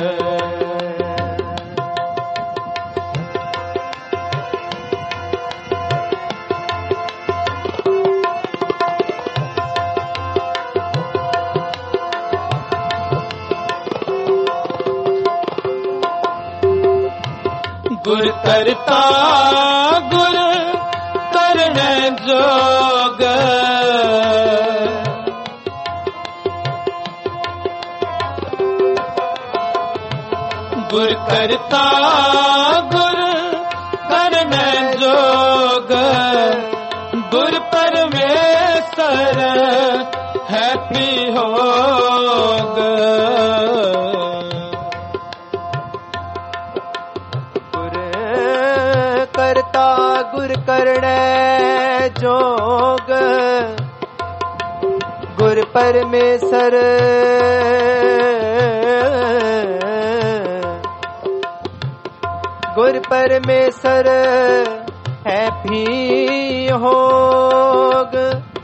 गुर करता गुर करने जोग, गुर करता गुर करने जोग, गुर परमेश्वर है पिहोग। करता गुर करने जोग, गुर परमेश्वर गुर परमेश्वर है भी होग।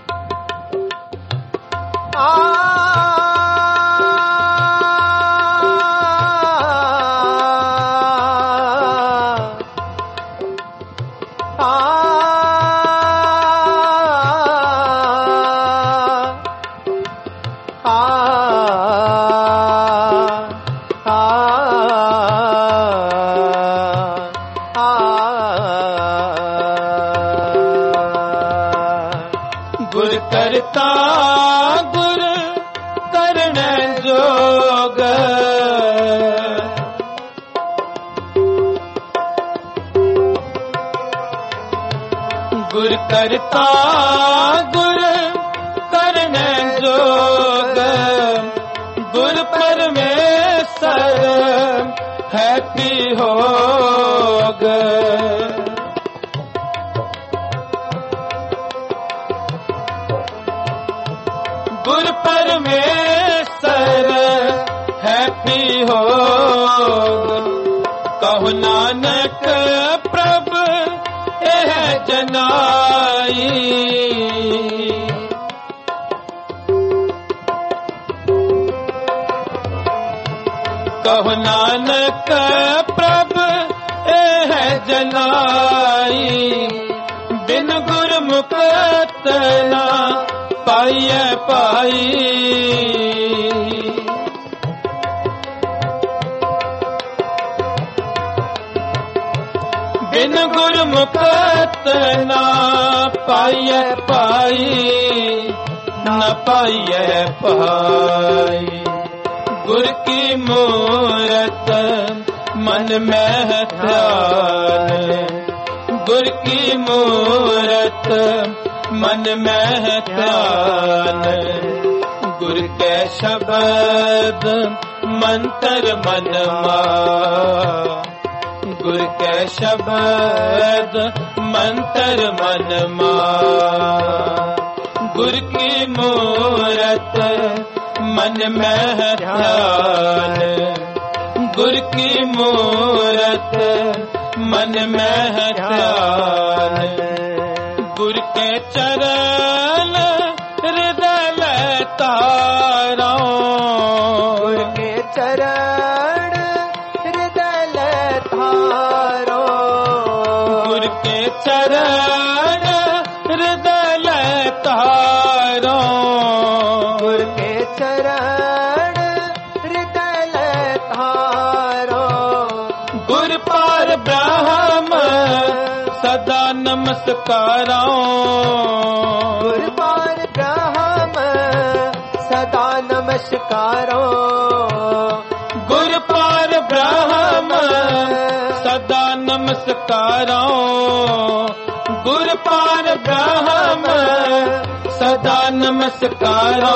गुर करता गुर करने जोग, गुर करता गुर करने जोग, गुर परमेश्वर है पिहोग। गुर परमेश्वर है पिहोग। कहु नानक प्रभ यह जनाई, कहु नानक प्रभ यह जनाई, बिन गुरमुखत ना पाइए पाई। बिन गुरमुखत ना पाइए पाई, न पाइए पाई। गुर की मूरत मन में है ध्यान, गुर की मूरत मन में है ध्यान। गुर के शब्द मंत्र मन मा, गुर के शब्द मंत्र मन मा। गुर की मूरत मन में है ध्यान, गुर की मूरत मन में है ध्यान। गुर के चरण हृदय तारा, गुर के चरण हृदय तारो, गुर के चरण हृदय तारो, गुर के चरण हृदय तारो। गुर पार ब्रह्म सदा नमस्कारा, गुर पार ब्रह्म सदा नमस्कारो, गुर पार ब्रह्म सदा नमस्कारा, गुर पार ब्रह्म सदा नमस्कारा।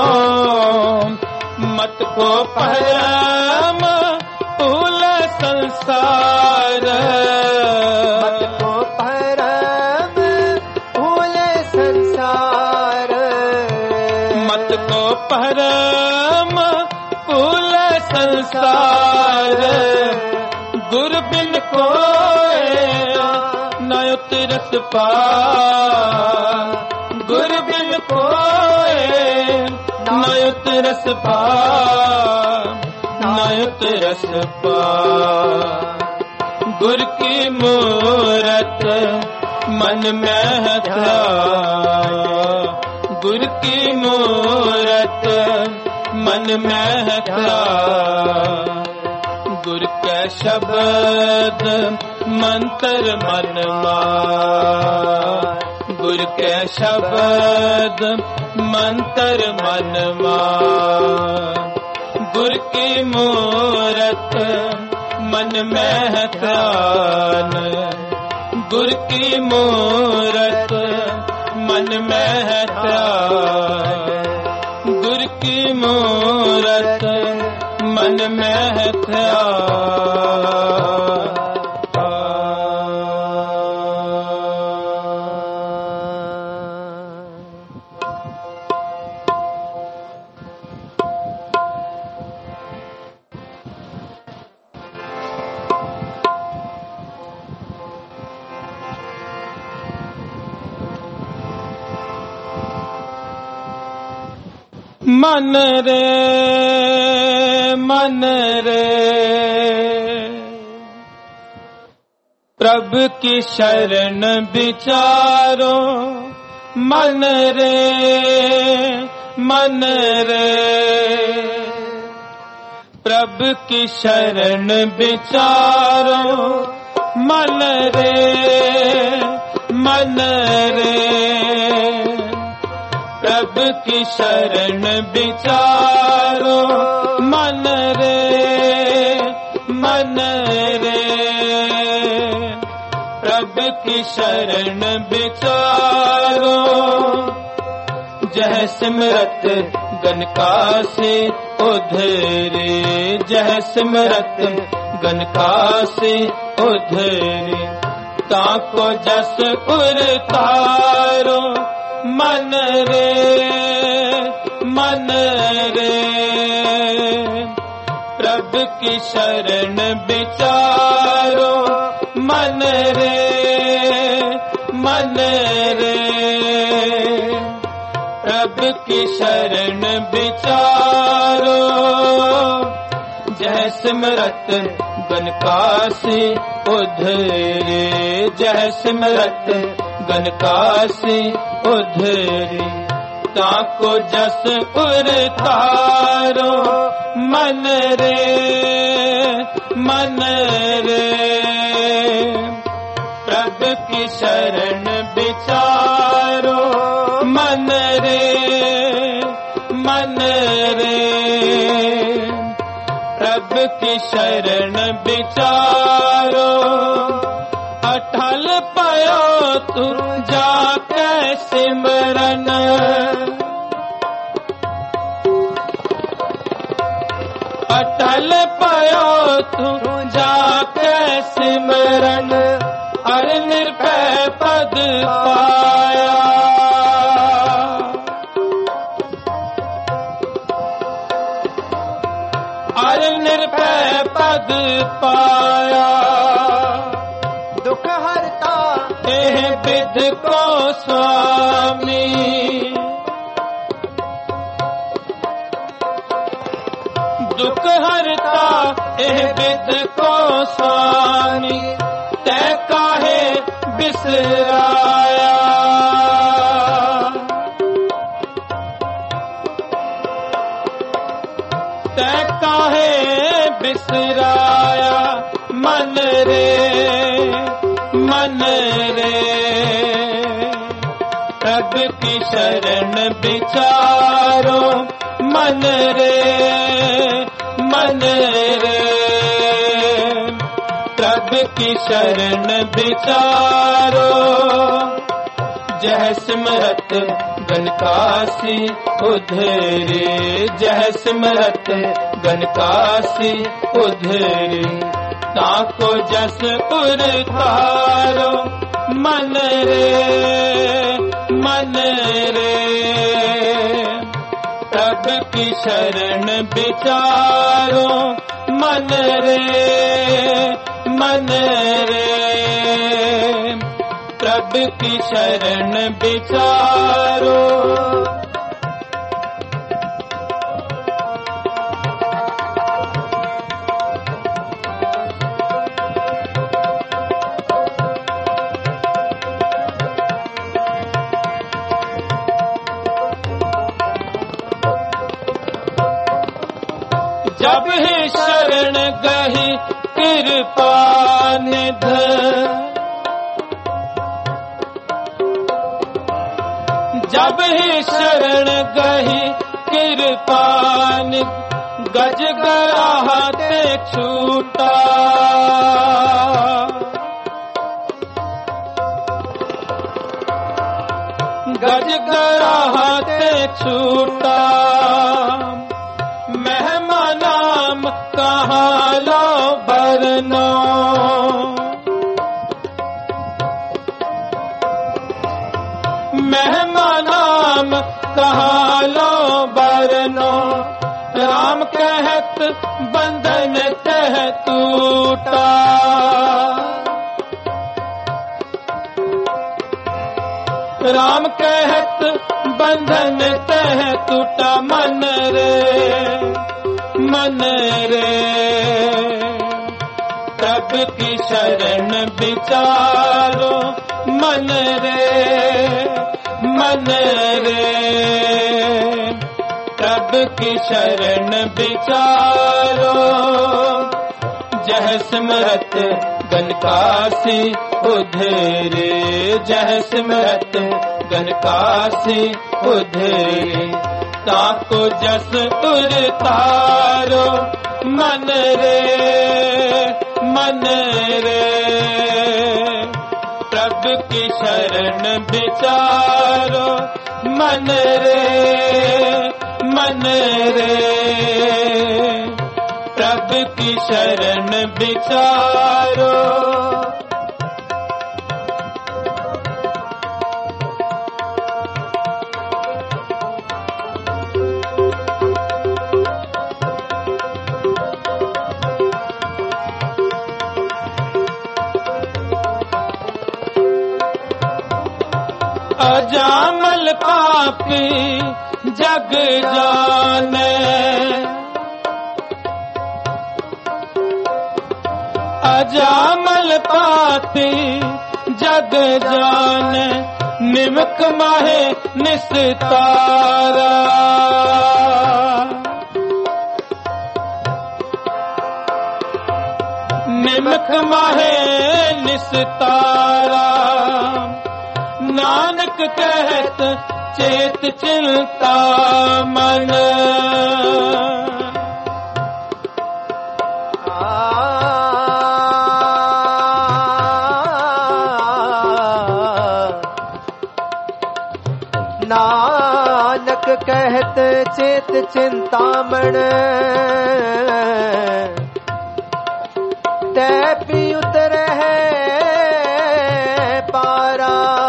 मत को परम भूल संसार, मत को परम भूल संसार, मत को परम भूल संसार। गुर बिन कोय न उतरस पार, गुर बिन कोय न तरस पार, नाय तरस पार। गुर की मूरत मन में है ध्यान, गुर की मूरत मन में है ध्यान। गुर के शब्द मंत्र मन मार, गुर के शब्द मंत्र मन मार। गुर की मूरत मन में है ध्यान, गुर की मूरत मन में है ध्यान। गुर की मूरत मन में है ध्यान। मन रे मन रे प्रभु की शरण विचारो। मन रे मन रे प्रभु की शरण विचारो। मन रे मन रे प्रभु की शरण विचारो। मन रे मन रे प्रभु की शरण विचारो। जह सिमरत गनकासी उधरे, जह सिमरत गनकासी उधरे। ताको जस उरतारो। मन रे मन रे प्रभु की शरण विचारो। मन रे मन रे प्रभु की शरण विचारो। जह सिमरत गनकासी उधरे, जह सिमरत गनकासी उधरे। ताको जस उरतारो। मन रे मन रे प्रभु की शरण विचारो। मन रे मन रे प्रभु की शरण विचारो। अटल पायो तू जाके सिमरन, अटल पायो तू जाके सिमरन। हर निर्भय पद पाया, हर निर्भय पद पाया। दुख हरता एह विध को स्वामी, दुख हरता एह विध को स्वामी। तै काहे बिसराया, तै काहे बिसराया। मन रे मन रे प्रभु की शरण विचारो। मन रे मन रे प्रभु की शरण विचारो। जह सिमरत गनकासी उधरे, जह सिमरत गनकासी उधरे। ताको जस उरतारो। मन रे मन रे प्रभु की शरण विचारो। मन रे मन रे प्रभु की शरण विचारो। जब ही शरण गही कृपा निध, जब ही शरण गही कृपा निध, गज गराहते छूटा। गज गराहते छूटा, महिमा नाम कहाँ लो बरनो। महिमा नाम कहाँ लो बरनो, राम कहत बंधन तह टूटा। राम कहत बंधन तह टूटा, मन रे मन रे तब की शरण विचारो, मन रे मन रे तब की शरण विचारो। जह सिमरत गनकासी उधेरे, जह सिमरत गनकासी उधेरे, ताको जस उरतारो, मन रे मन रे प्रभु की शरण विचारो, मन रे मन रे प्रभु की शरण विचारो। अजामल पापी जग जाने, अजामल पापी जग जाने, निमक माहे निस्तारा। निमक माहे निस्तारा, नानक कहत चेत चिंता मन। नानक कहत चेत चिंतामण, तै भी उतर है पारा।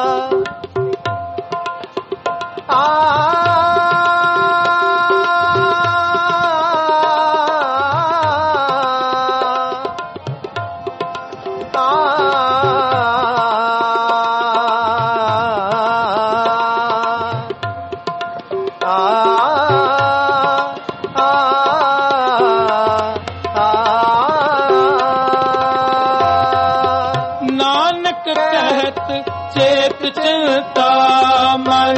नानक कहत चेत चिंता मन,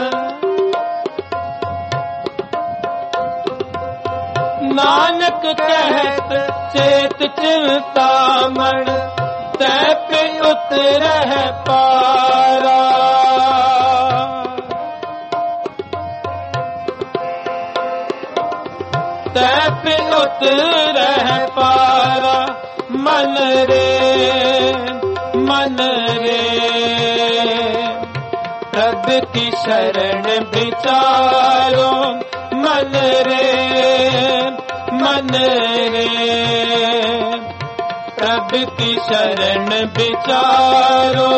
नानक कहत चेत चिंता मन, तै पे उतरह पारा। तै पे उतरह पारा, मन रे मन रे प्रभु की शरण विचारो, मन रे मन रे प्रभु की शरण विचारो।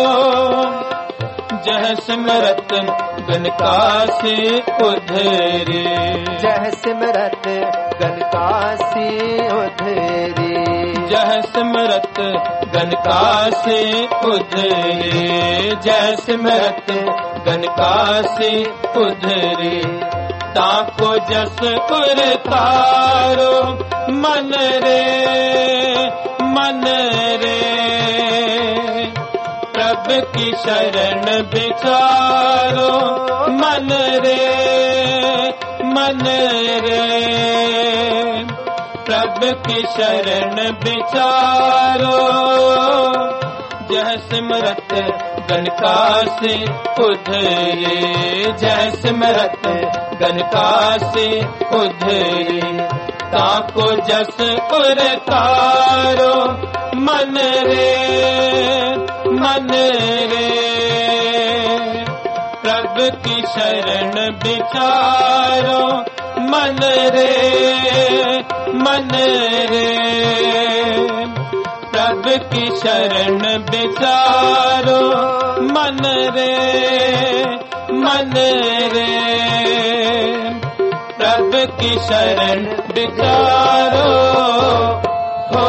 जह सिमरत गनकासी उधेरे, जह सिमरत गनकासी उधेरे, जह सिमरत गनकासी उधेरे, जह सिमरत गनकासी उधेरे, ताको जस उरतारो, मन रे मन रे प्रभु की शरण विचारो, मन रे प्रभु की शरण बिचारो, जय सिमरत गणकासी उधरे, जय सिमरत गणकासी उधरे, ताको जस उरतारो मन रे, मन रे। प्रभु की शरण बिचारो मन रे, मन रे। प्रभु की शरण बिचारो मन रे, मन रे। प्रभु की शरण बिचारो हो।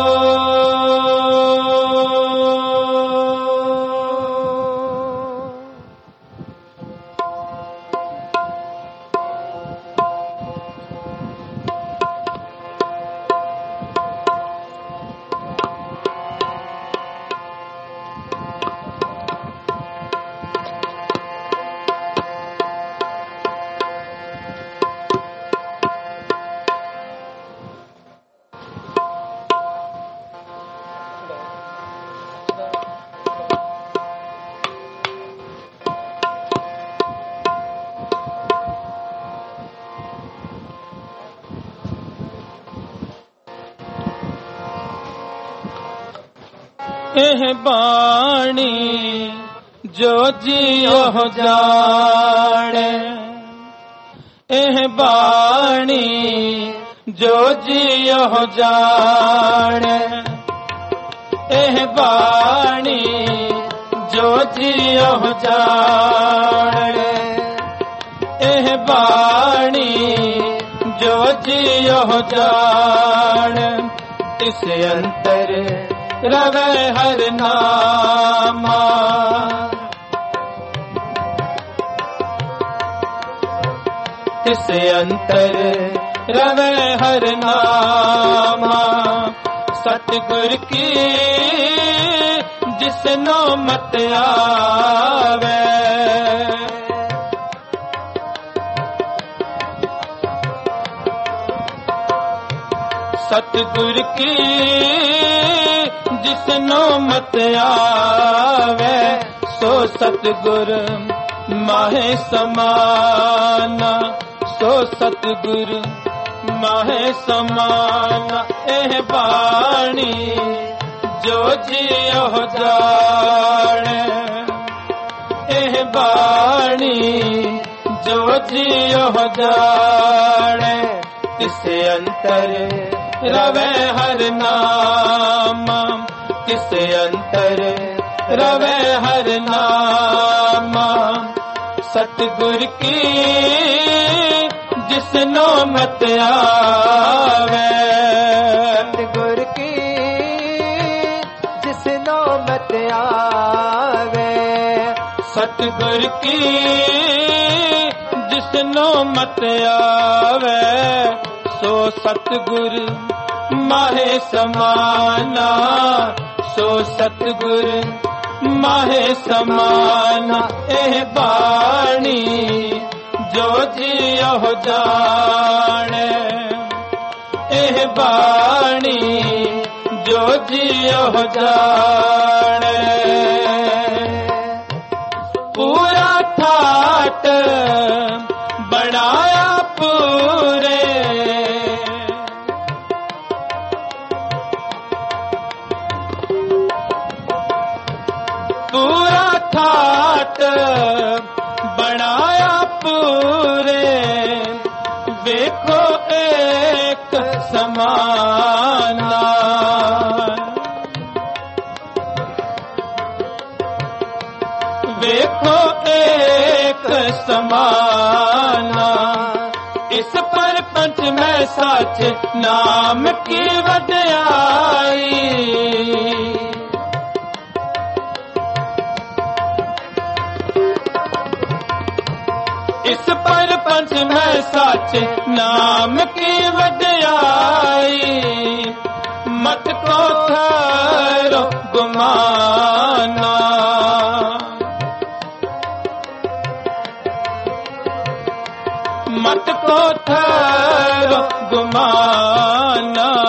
एह बाणी जो जियो जाने, एह बाणी जो जियो जाने, एह बाणी जो जियो जाने, एह बाणी जो जियो जाने। इस अंतर रवे हर नामा, इस अंतर रवे हर नामा। सतगुर की जिसनो मत आवे, सतगुर की जिसनो मत आवे, सो सतगुर माहे समाना, सो सतगुर माहे समाना। एह बाणी जो जियो जाने, एह बाणी जो जियो जाने। किसे अंतर रवे हर नामा, किसे अंतर रवे हर नामा। सतगुर की जिसनो मत आवे, सतगुर की जिसनो मत आवे, सतगुर की जिसनो मत आवे। सो सतगुर माहे समाना, सो सतगुर माहे समाना। एह बाणी जो जियो जाने, एह बाणी जो जियो जाने। पूरा ठाट बनाया पूरे, पूरा ठाट बनाया पूरे। देखो एक समाना, देखो एक समाना। इस पर पंच में सच नाम की वड्याई, इस पर पंच में सच नाम की वड्याई। मत को ठहरो गुमाना, मत को ठहरो गुमाना।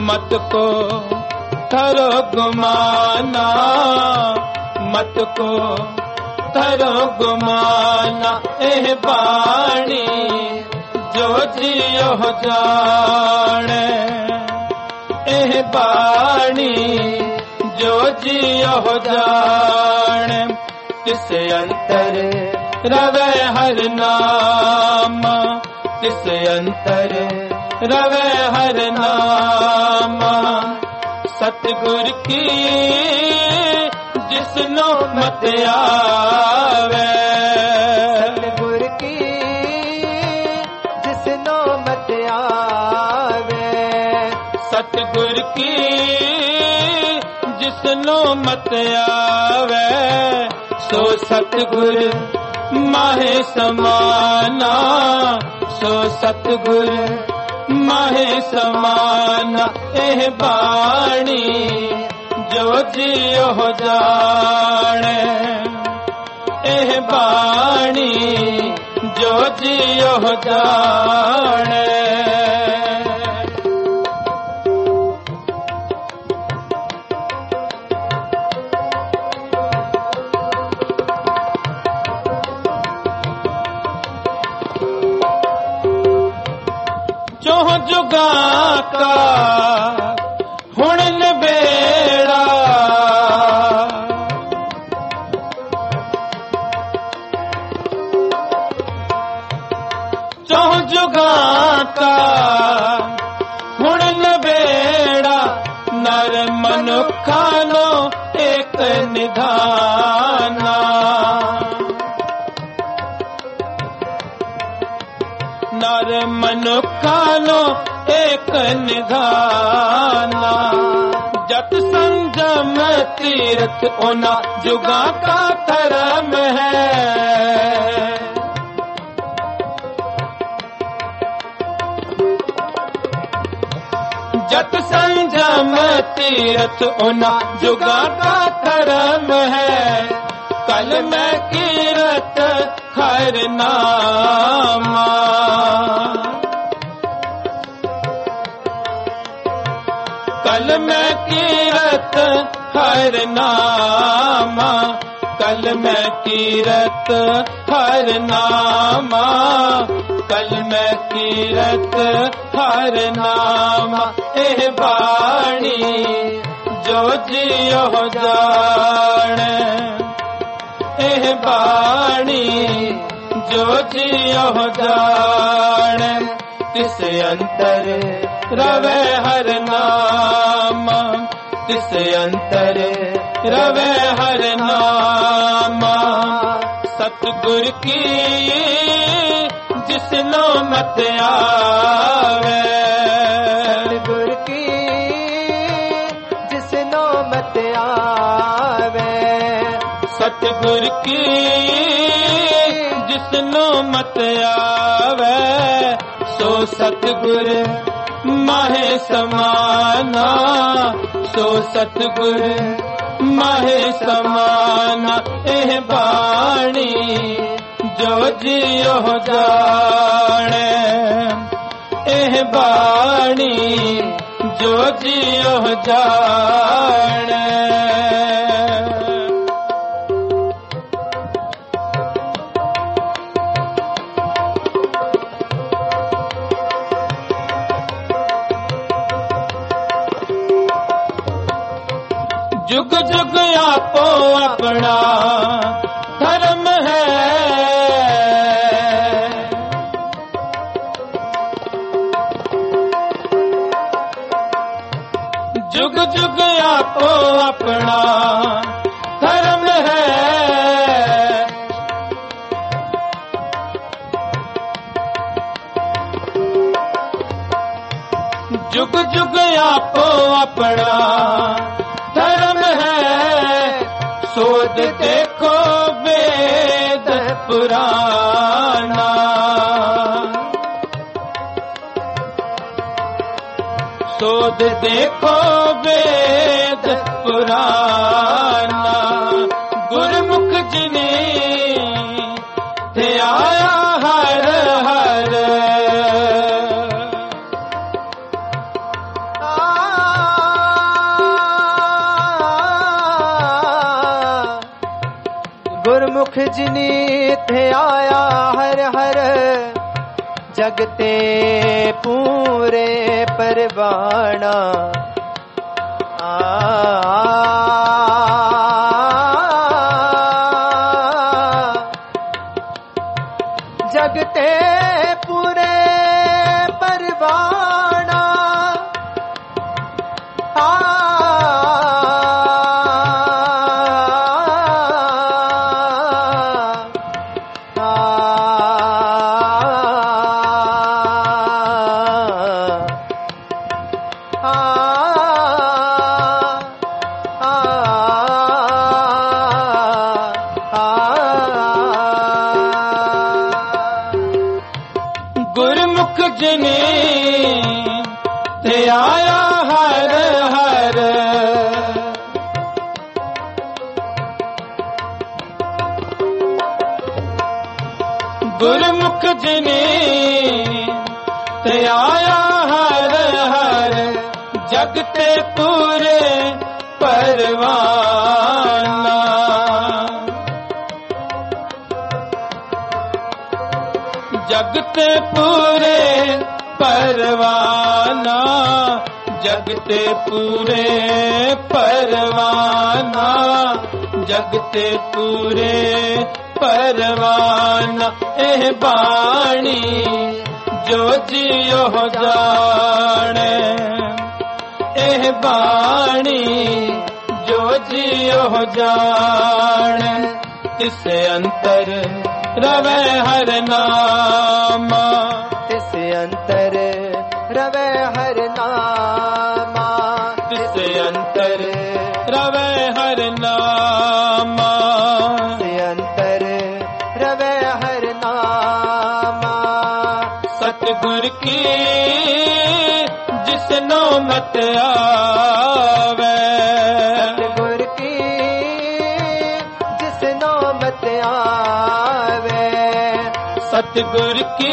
मत को धरो गुमाना, मत को धरो गुमाना। एह बाणी जो जियो जाने, एह बाणी जो जियो जाने। तिस अंतर रवे हर नाम, तिस अंतर रवे हर नाम। सतगुर की जिसनो मत आवे, सतगुर की जिसनो मत आवे, सतगुर की जिसनो मत आवे। सो सतगुर माहे समाना, सो सतगुर माहे समाना। एह बाणी जो जियो जाने, एह बाणी जो जियो जाने। चोह जुगा का हुण नबेड़ा, चोह जुगा का हुण नबेड़ा। नर मनुखा नो एक निधाना, नर मनुखा नो एक निधाना। जत संजम तीर्थ ओना जुगा का धर्म है, जत संजम तीर्थ ओना जुगा का धर्म है। कल मैं कीरत हर नामा, कल मैं कीरत हर नामा, कल मैं कीरत हर नामा, कल मैं कीरत हर नामा। एह बाणी जो जियो जाने, एह बाणी जो जियो जाने। तिस अंतर रवे हर नाम, तिस अंतर रवे हर नाम। सतगुर की जिसनो मत आवे, सतगुर की जिसनो मत आवे, सतगुर की जिसनो मत आवे। सो सतगुर माहे समाना, सो सतगुर माहे समाना। एह बाणी जो जियो जाने, एह बाणी जो जियो जाने। जुग जुग आपो अपना धर्म है, जुग जुग आपो अपना धर्म है। जुग जुग आपो अपना धर्म है। सोद देखो वेद पुराना, सोद देखो वेद पुराना। गुरमुख जिने थे आया हर हर, जिनी थे आया हर हर जगते पूरे परवाना जगते पूरे परवाना गुरमुख जिने ते आया हर हर गुरमुख जिने ते आया हर हर जगते पूरे परवाना जगते पूरे परवाना जगते पूरे परवाना जगते पूरे परवाना एह बाणी जो जियो जाने एह बाणी जो जियो जाने तिसे अंतर रवे हर नामा तिसे अंतर रवे हर नामा तिसे अंतर रवे हर नामा तिसे अंतर रवे हर नामा सतगुर की जिसनो मत आवे सतगुर की जिसनो मत आवे सतगुर की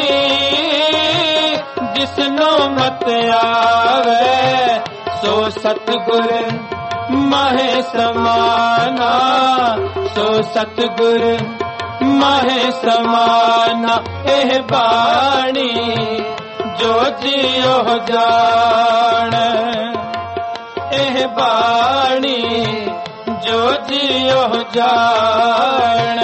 जिसनो मत आवे सो सतगुर माहे समाना सो सतगुर माहे समाना एह बाणी जो जियो जान एह बाणी जो जियो जान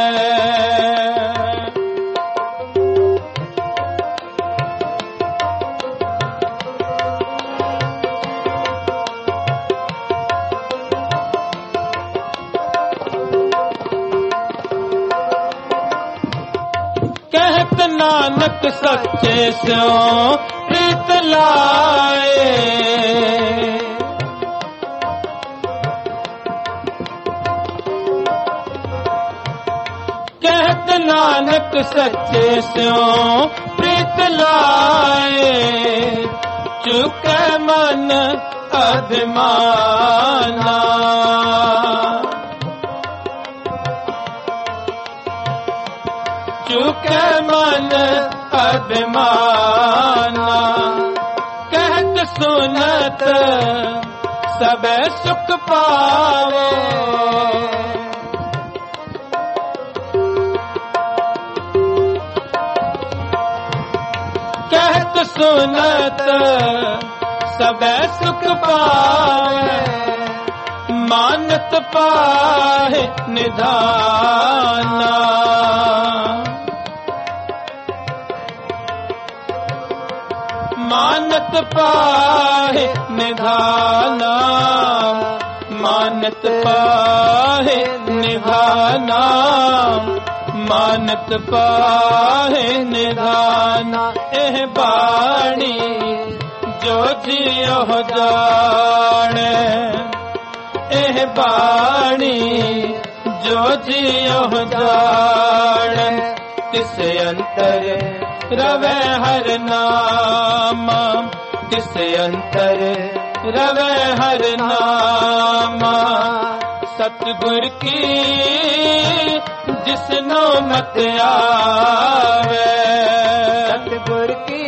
कहत नानक सच्चे स्यो प्रीत लाए कहत नानक सच्चे स्यो प्रीत लाए चुके मन अभिमाना चुके मन अभिमाना कहत सुनत सबे सुख पावे कहत सुनत सबे सुख पावे मानत पाहे निधाना मानत पाहे निधाना मानत पाहे निधाना मानत पाहे निधाना एह बाणी जो जियो जाने एह बाणी जो जियो जाने तिसे अंतर रवे हर नामा तिसे अंतर रवे हर नामा सतगुर की जिसनो मत आवे सतगुर की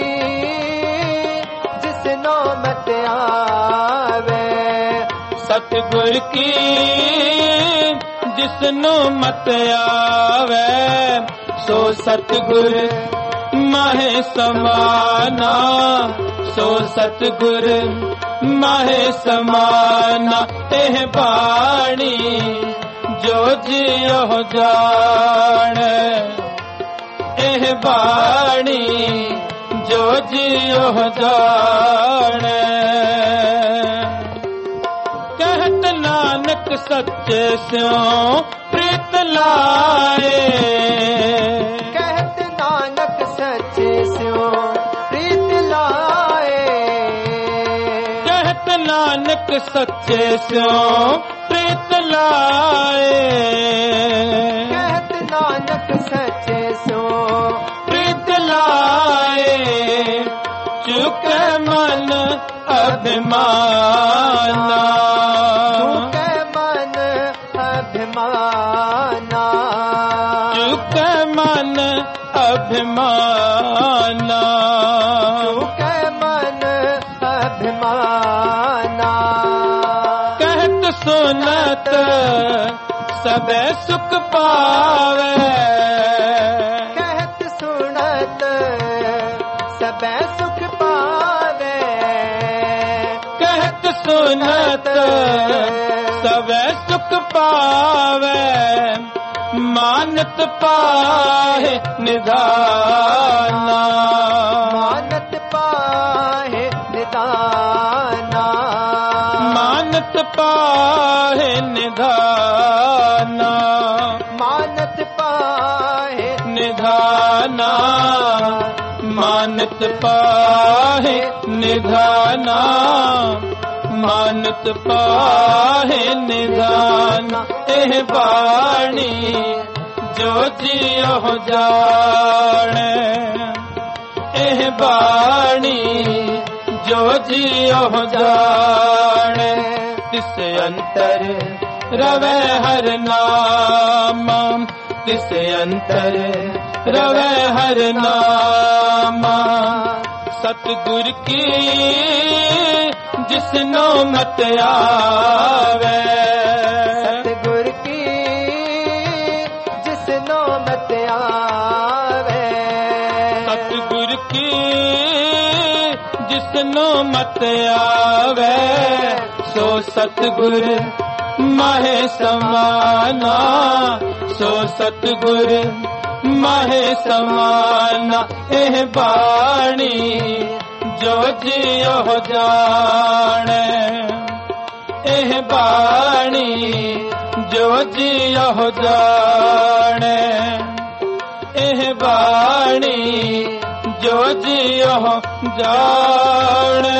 जिसनो मत आवे सतगुर की जिसनु मत आवे सो सतगुर माहे समाना सो सतगुर माहे समाना एह बाणी जो जियो जाने एह बाणी जो जियो जाने कहत नानक सच्चे स्यों प्रीत लाए कहत नानक सच्चे स्यों प्रीत लाए कहत नानक सच्चे स्यों प्रीत लाए कहत नानक सच्चे स्यों प्रीत लाए चुके मन अभिमाना चुके मन अभिमाना चुके मन अभिमाना चुके मन अभिमाना कहत सुनत सबे सुख पावे कहत सुनत सबे सुख पावे कहत सुनत सबे सुख पावे मानत पाहे निधाना मानत पाहे निदाना मानत पाहे निधाना मानत पाहे निधाना मानत पाहे निधाना मानत पाहे निधाना एह बाणी जो जियो जाने एह बाणी जो जियो जाने तिस अंतर रवे हर नाम तिस अंतर रवे हर नाम सतगुर की जिसनो मत आवे सतगुर की जिसनो मत आवे सतगुर की जिसनो मत आवे सो सतगुर माहे समाना सो सतगुर माहे समाना एह बाणी जो जियो जाने एह बाणी जो जियो जाने एह बाणी जो जियो जाने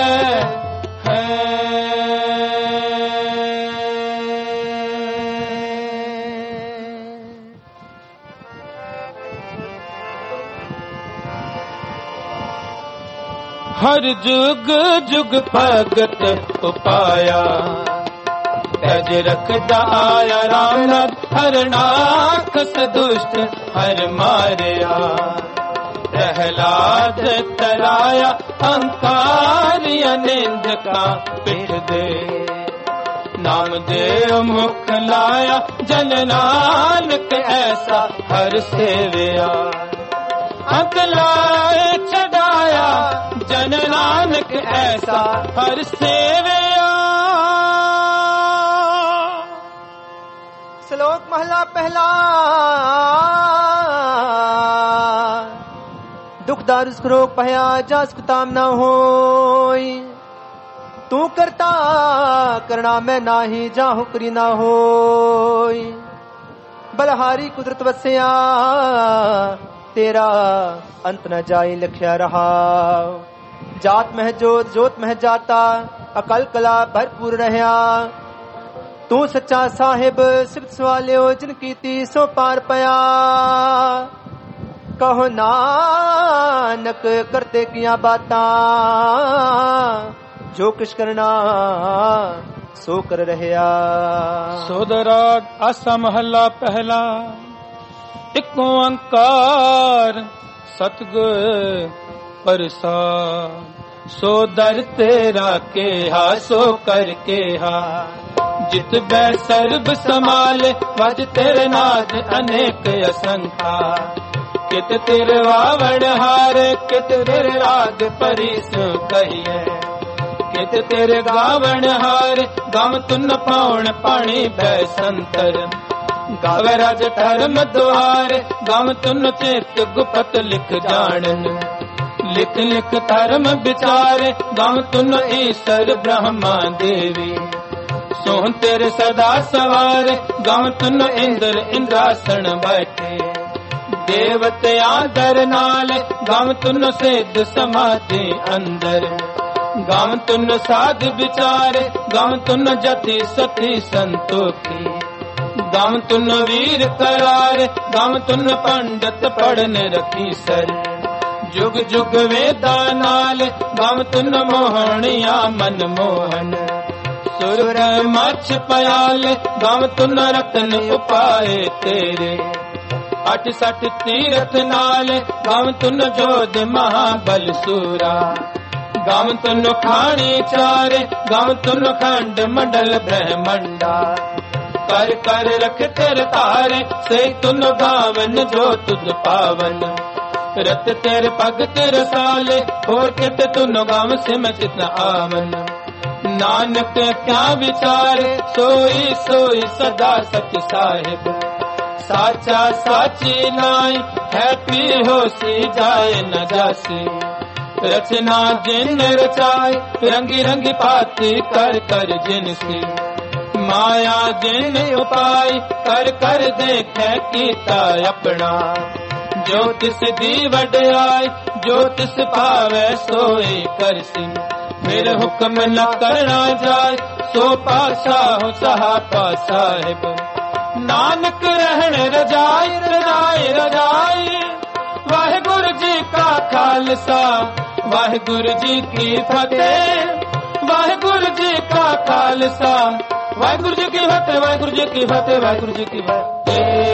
हर जुग जुग भगत उपाया तज रखदा आया रामनाथ हर नाथ सदुष्ट हर मारया प्रहलाद तराया अहंकारिया निंद का पिट दे नाम देव मुख लाया जन नानक ऐसा हर सेवया अंत लाए छड़ाया जन नानक ऐसा हर सेवया। श्लोक महला पहला। दुख दारुस रोग भया जास कुताम न होई तू करता करना मैं नाही जाहु करी ना होई बलहारी कुदरत वस्या तेरा अंत न जाई लख्या रहा जात मह जोत जोत मह जाता अकल कला भरपूर रहया तू सच्चा साहिब सिफत सवालियो जिन कीती सो पार पया कहो नानक करते किया बातां जो किश करना सो कर रहया। सोदराग आसा महला पहला एक ओंकार सतगुर प्रसाद सो दर तेरा केहा सो कर केहा जित बै सर्ब समाले वज तेरे नाद अनेक असंख्या कित तेरे वावण हार कित तेरे राग परिस कहिए कित तेरे गावण हार गम तुन पाउण पाणी बै संतर गावे राज धर्म द्वार गम तुन चित गुपत लिख जानन लिख लिख धर्म विचार गम तुन ईश्वर ब्रह्मा देवी सोहन तेरे सदा सवार गम तुन इंद्र इंद्रासन बैठे देवते आदर नाल गम तुन सिद्ध समाधि अंदर गम तुन साध विचार गम तुन जति सती संतोखी गम तुन वीर करार गम तुन पंडित पढ़न रखी सर जुग जुग वेदा नाल गम तुन मोहनिया मन मोहन सुर मछ पयाल गम तुन रतन उपाय तेरे अठ सठ तीरथ नाल गम तुन जोध महाबल सूरा गम तुन खाणी चार गम तुन खंड मंडल ब्रह्मंडा कर कर रख तेरे तारे से तुन गावन जो तुझ पावन रत तेरे पग तेरे साले और कित तुन गाव सिम चित आवन नानक क्या विचार सोई सोई सदा सच साहिब साचा साची नाई है पी होसी जाए न जासी रचना जिन रचाई रंगी रंगी पाती कर कर जिनसी माया जिन उपाय कर कर देखे कीता अपना जो तिस दी वड्याई जो तिस पावे सोई करसी मेरे हुक्म न करना जाए सो पासा हो सहापा साहिब नानक रहन रजाई रजाई रजाई वाहिगुरु जी का खालसा वाहिगुरु जी की फतेह वाहिगुरु जी का खालसा वाहिगुरु जी की फतेह वाहिगुरु जी की फतेह वाहिगुरु जी की फतेह।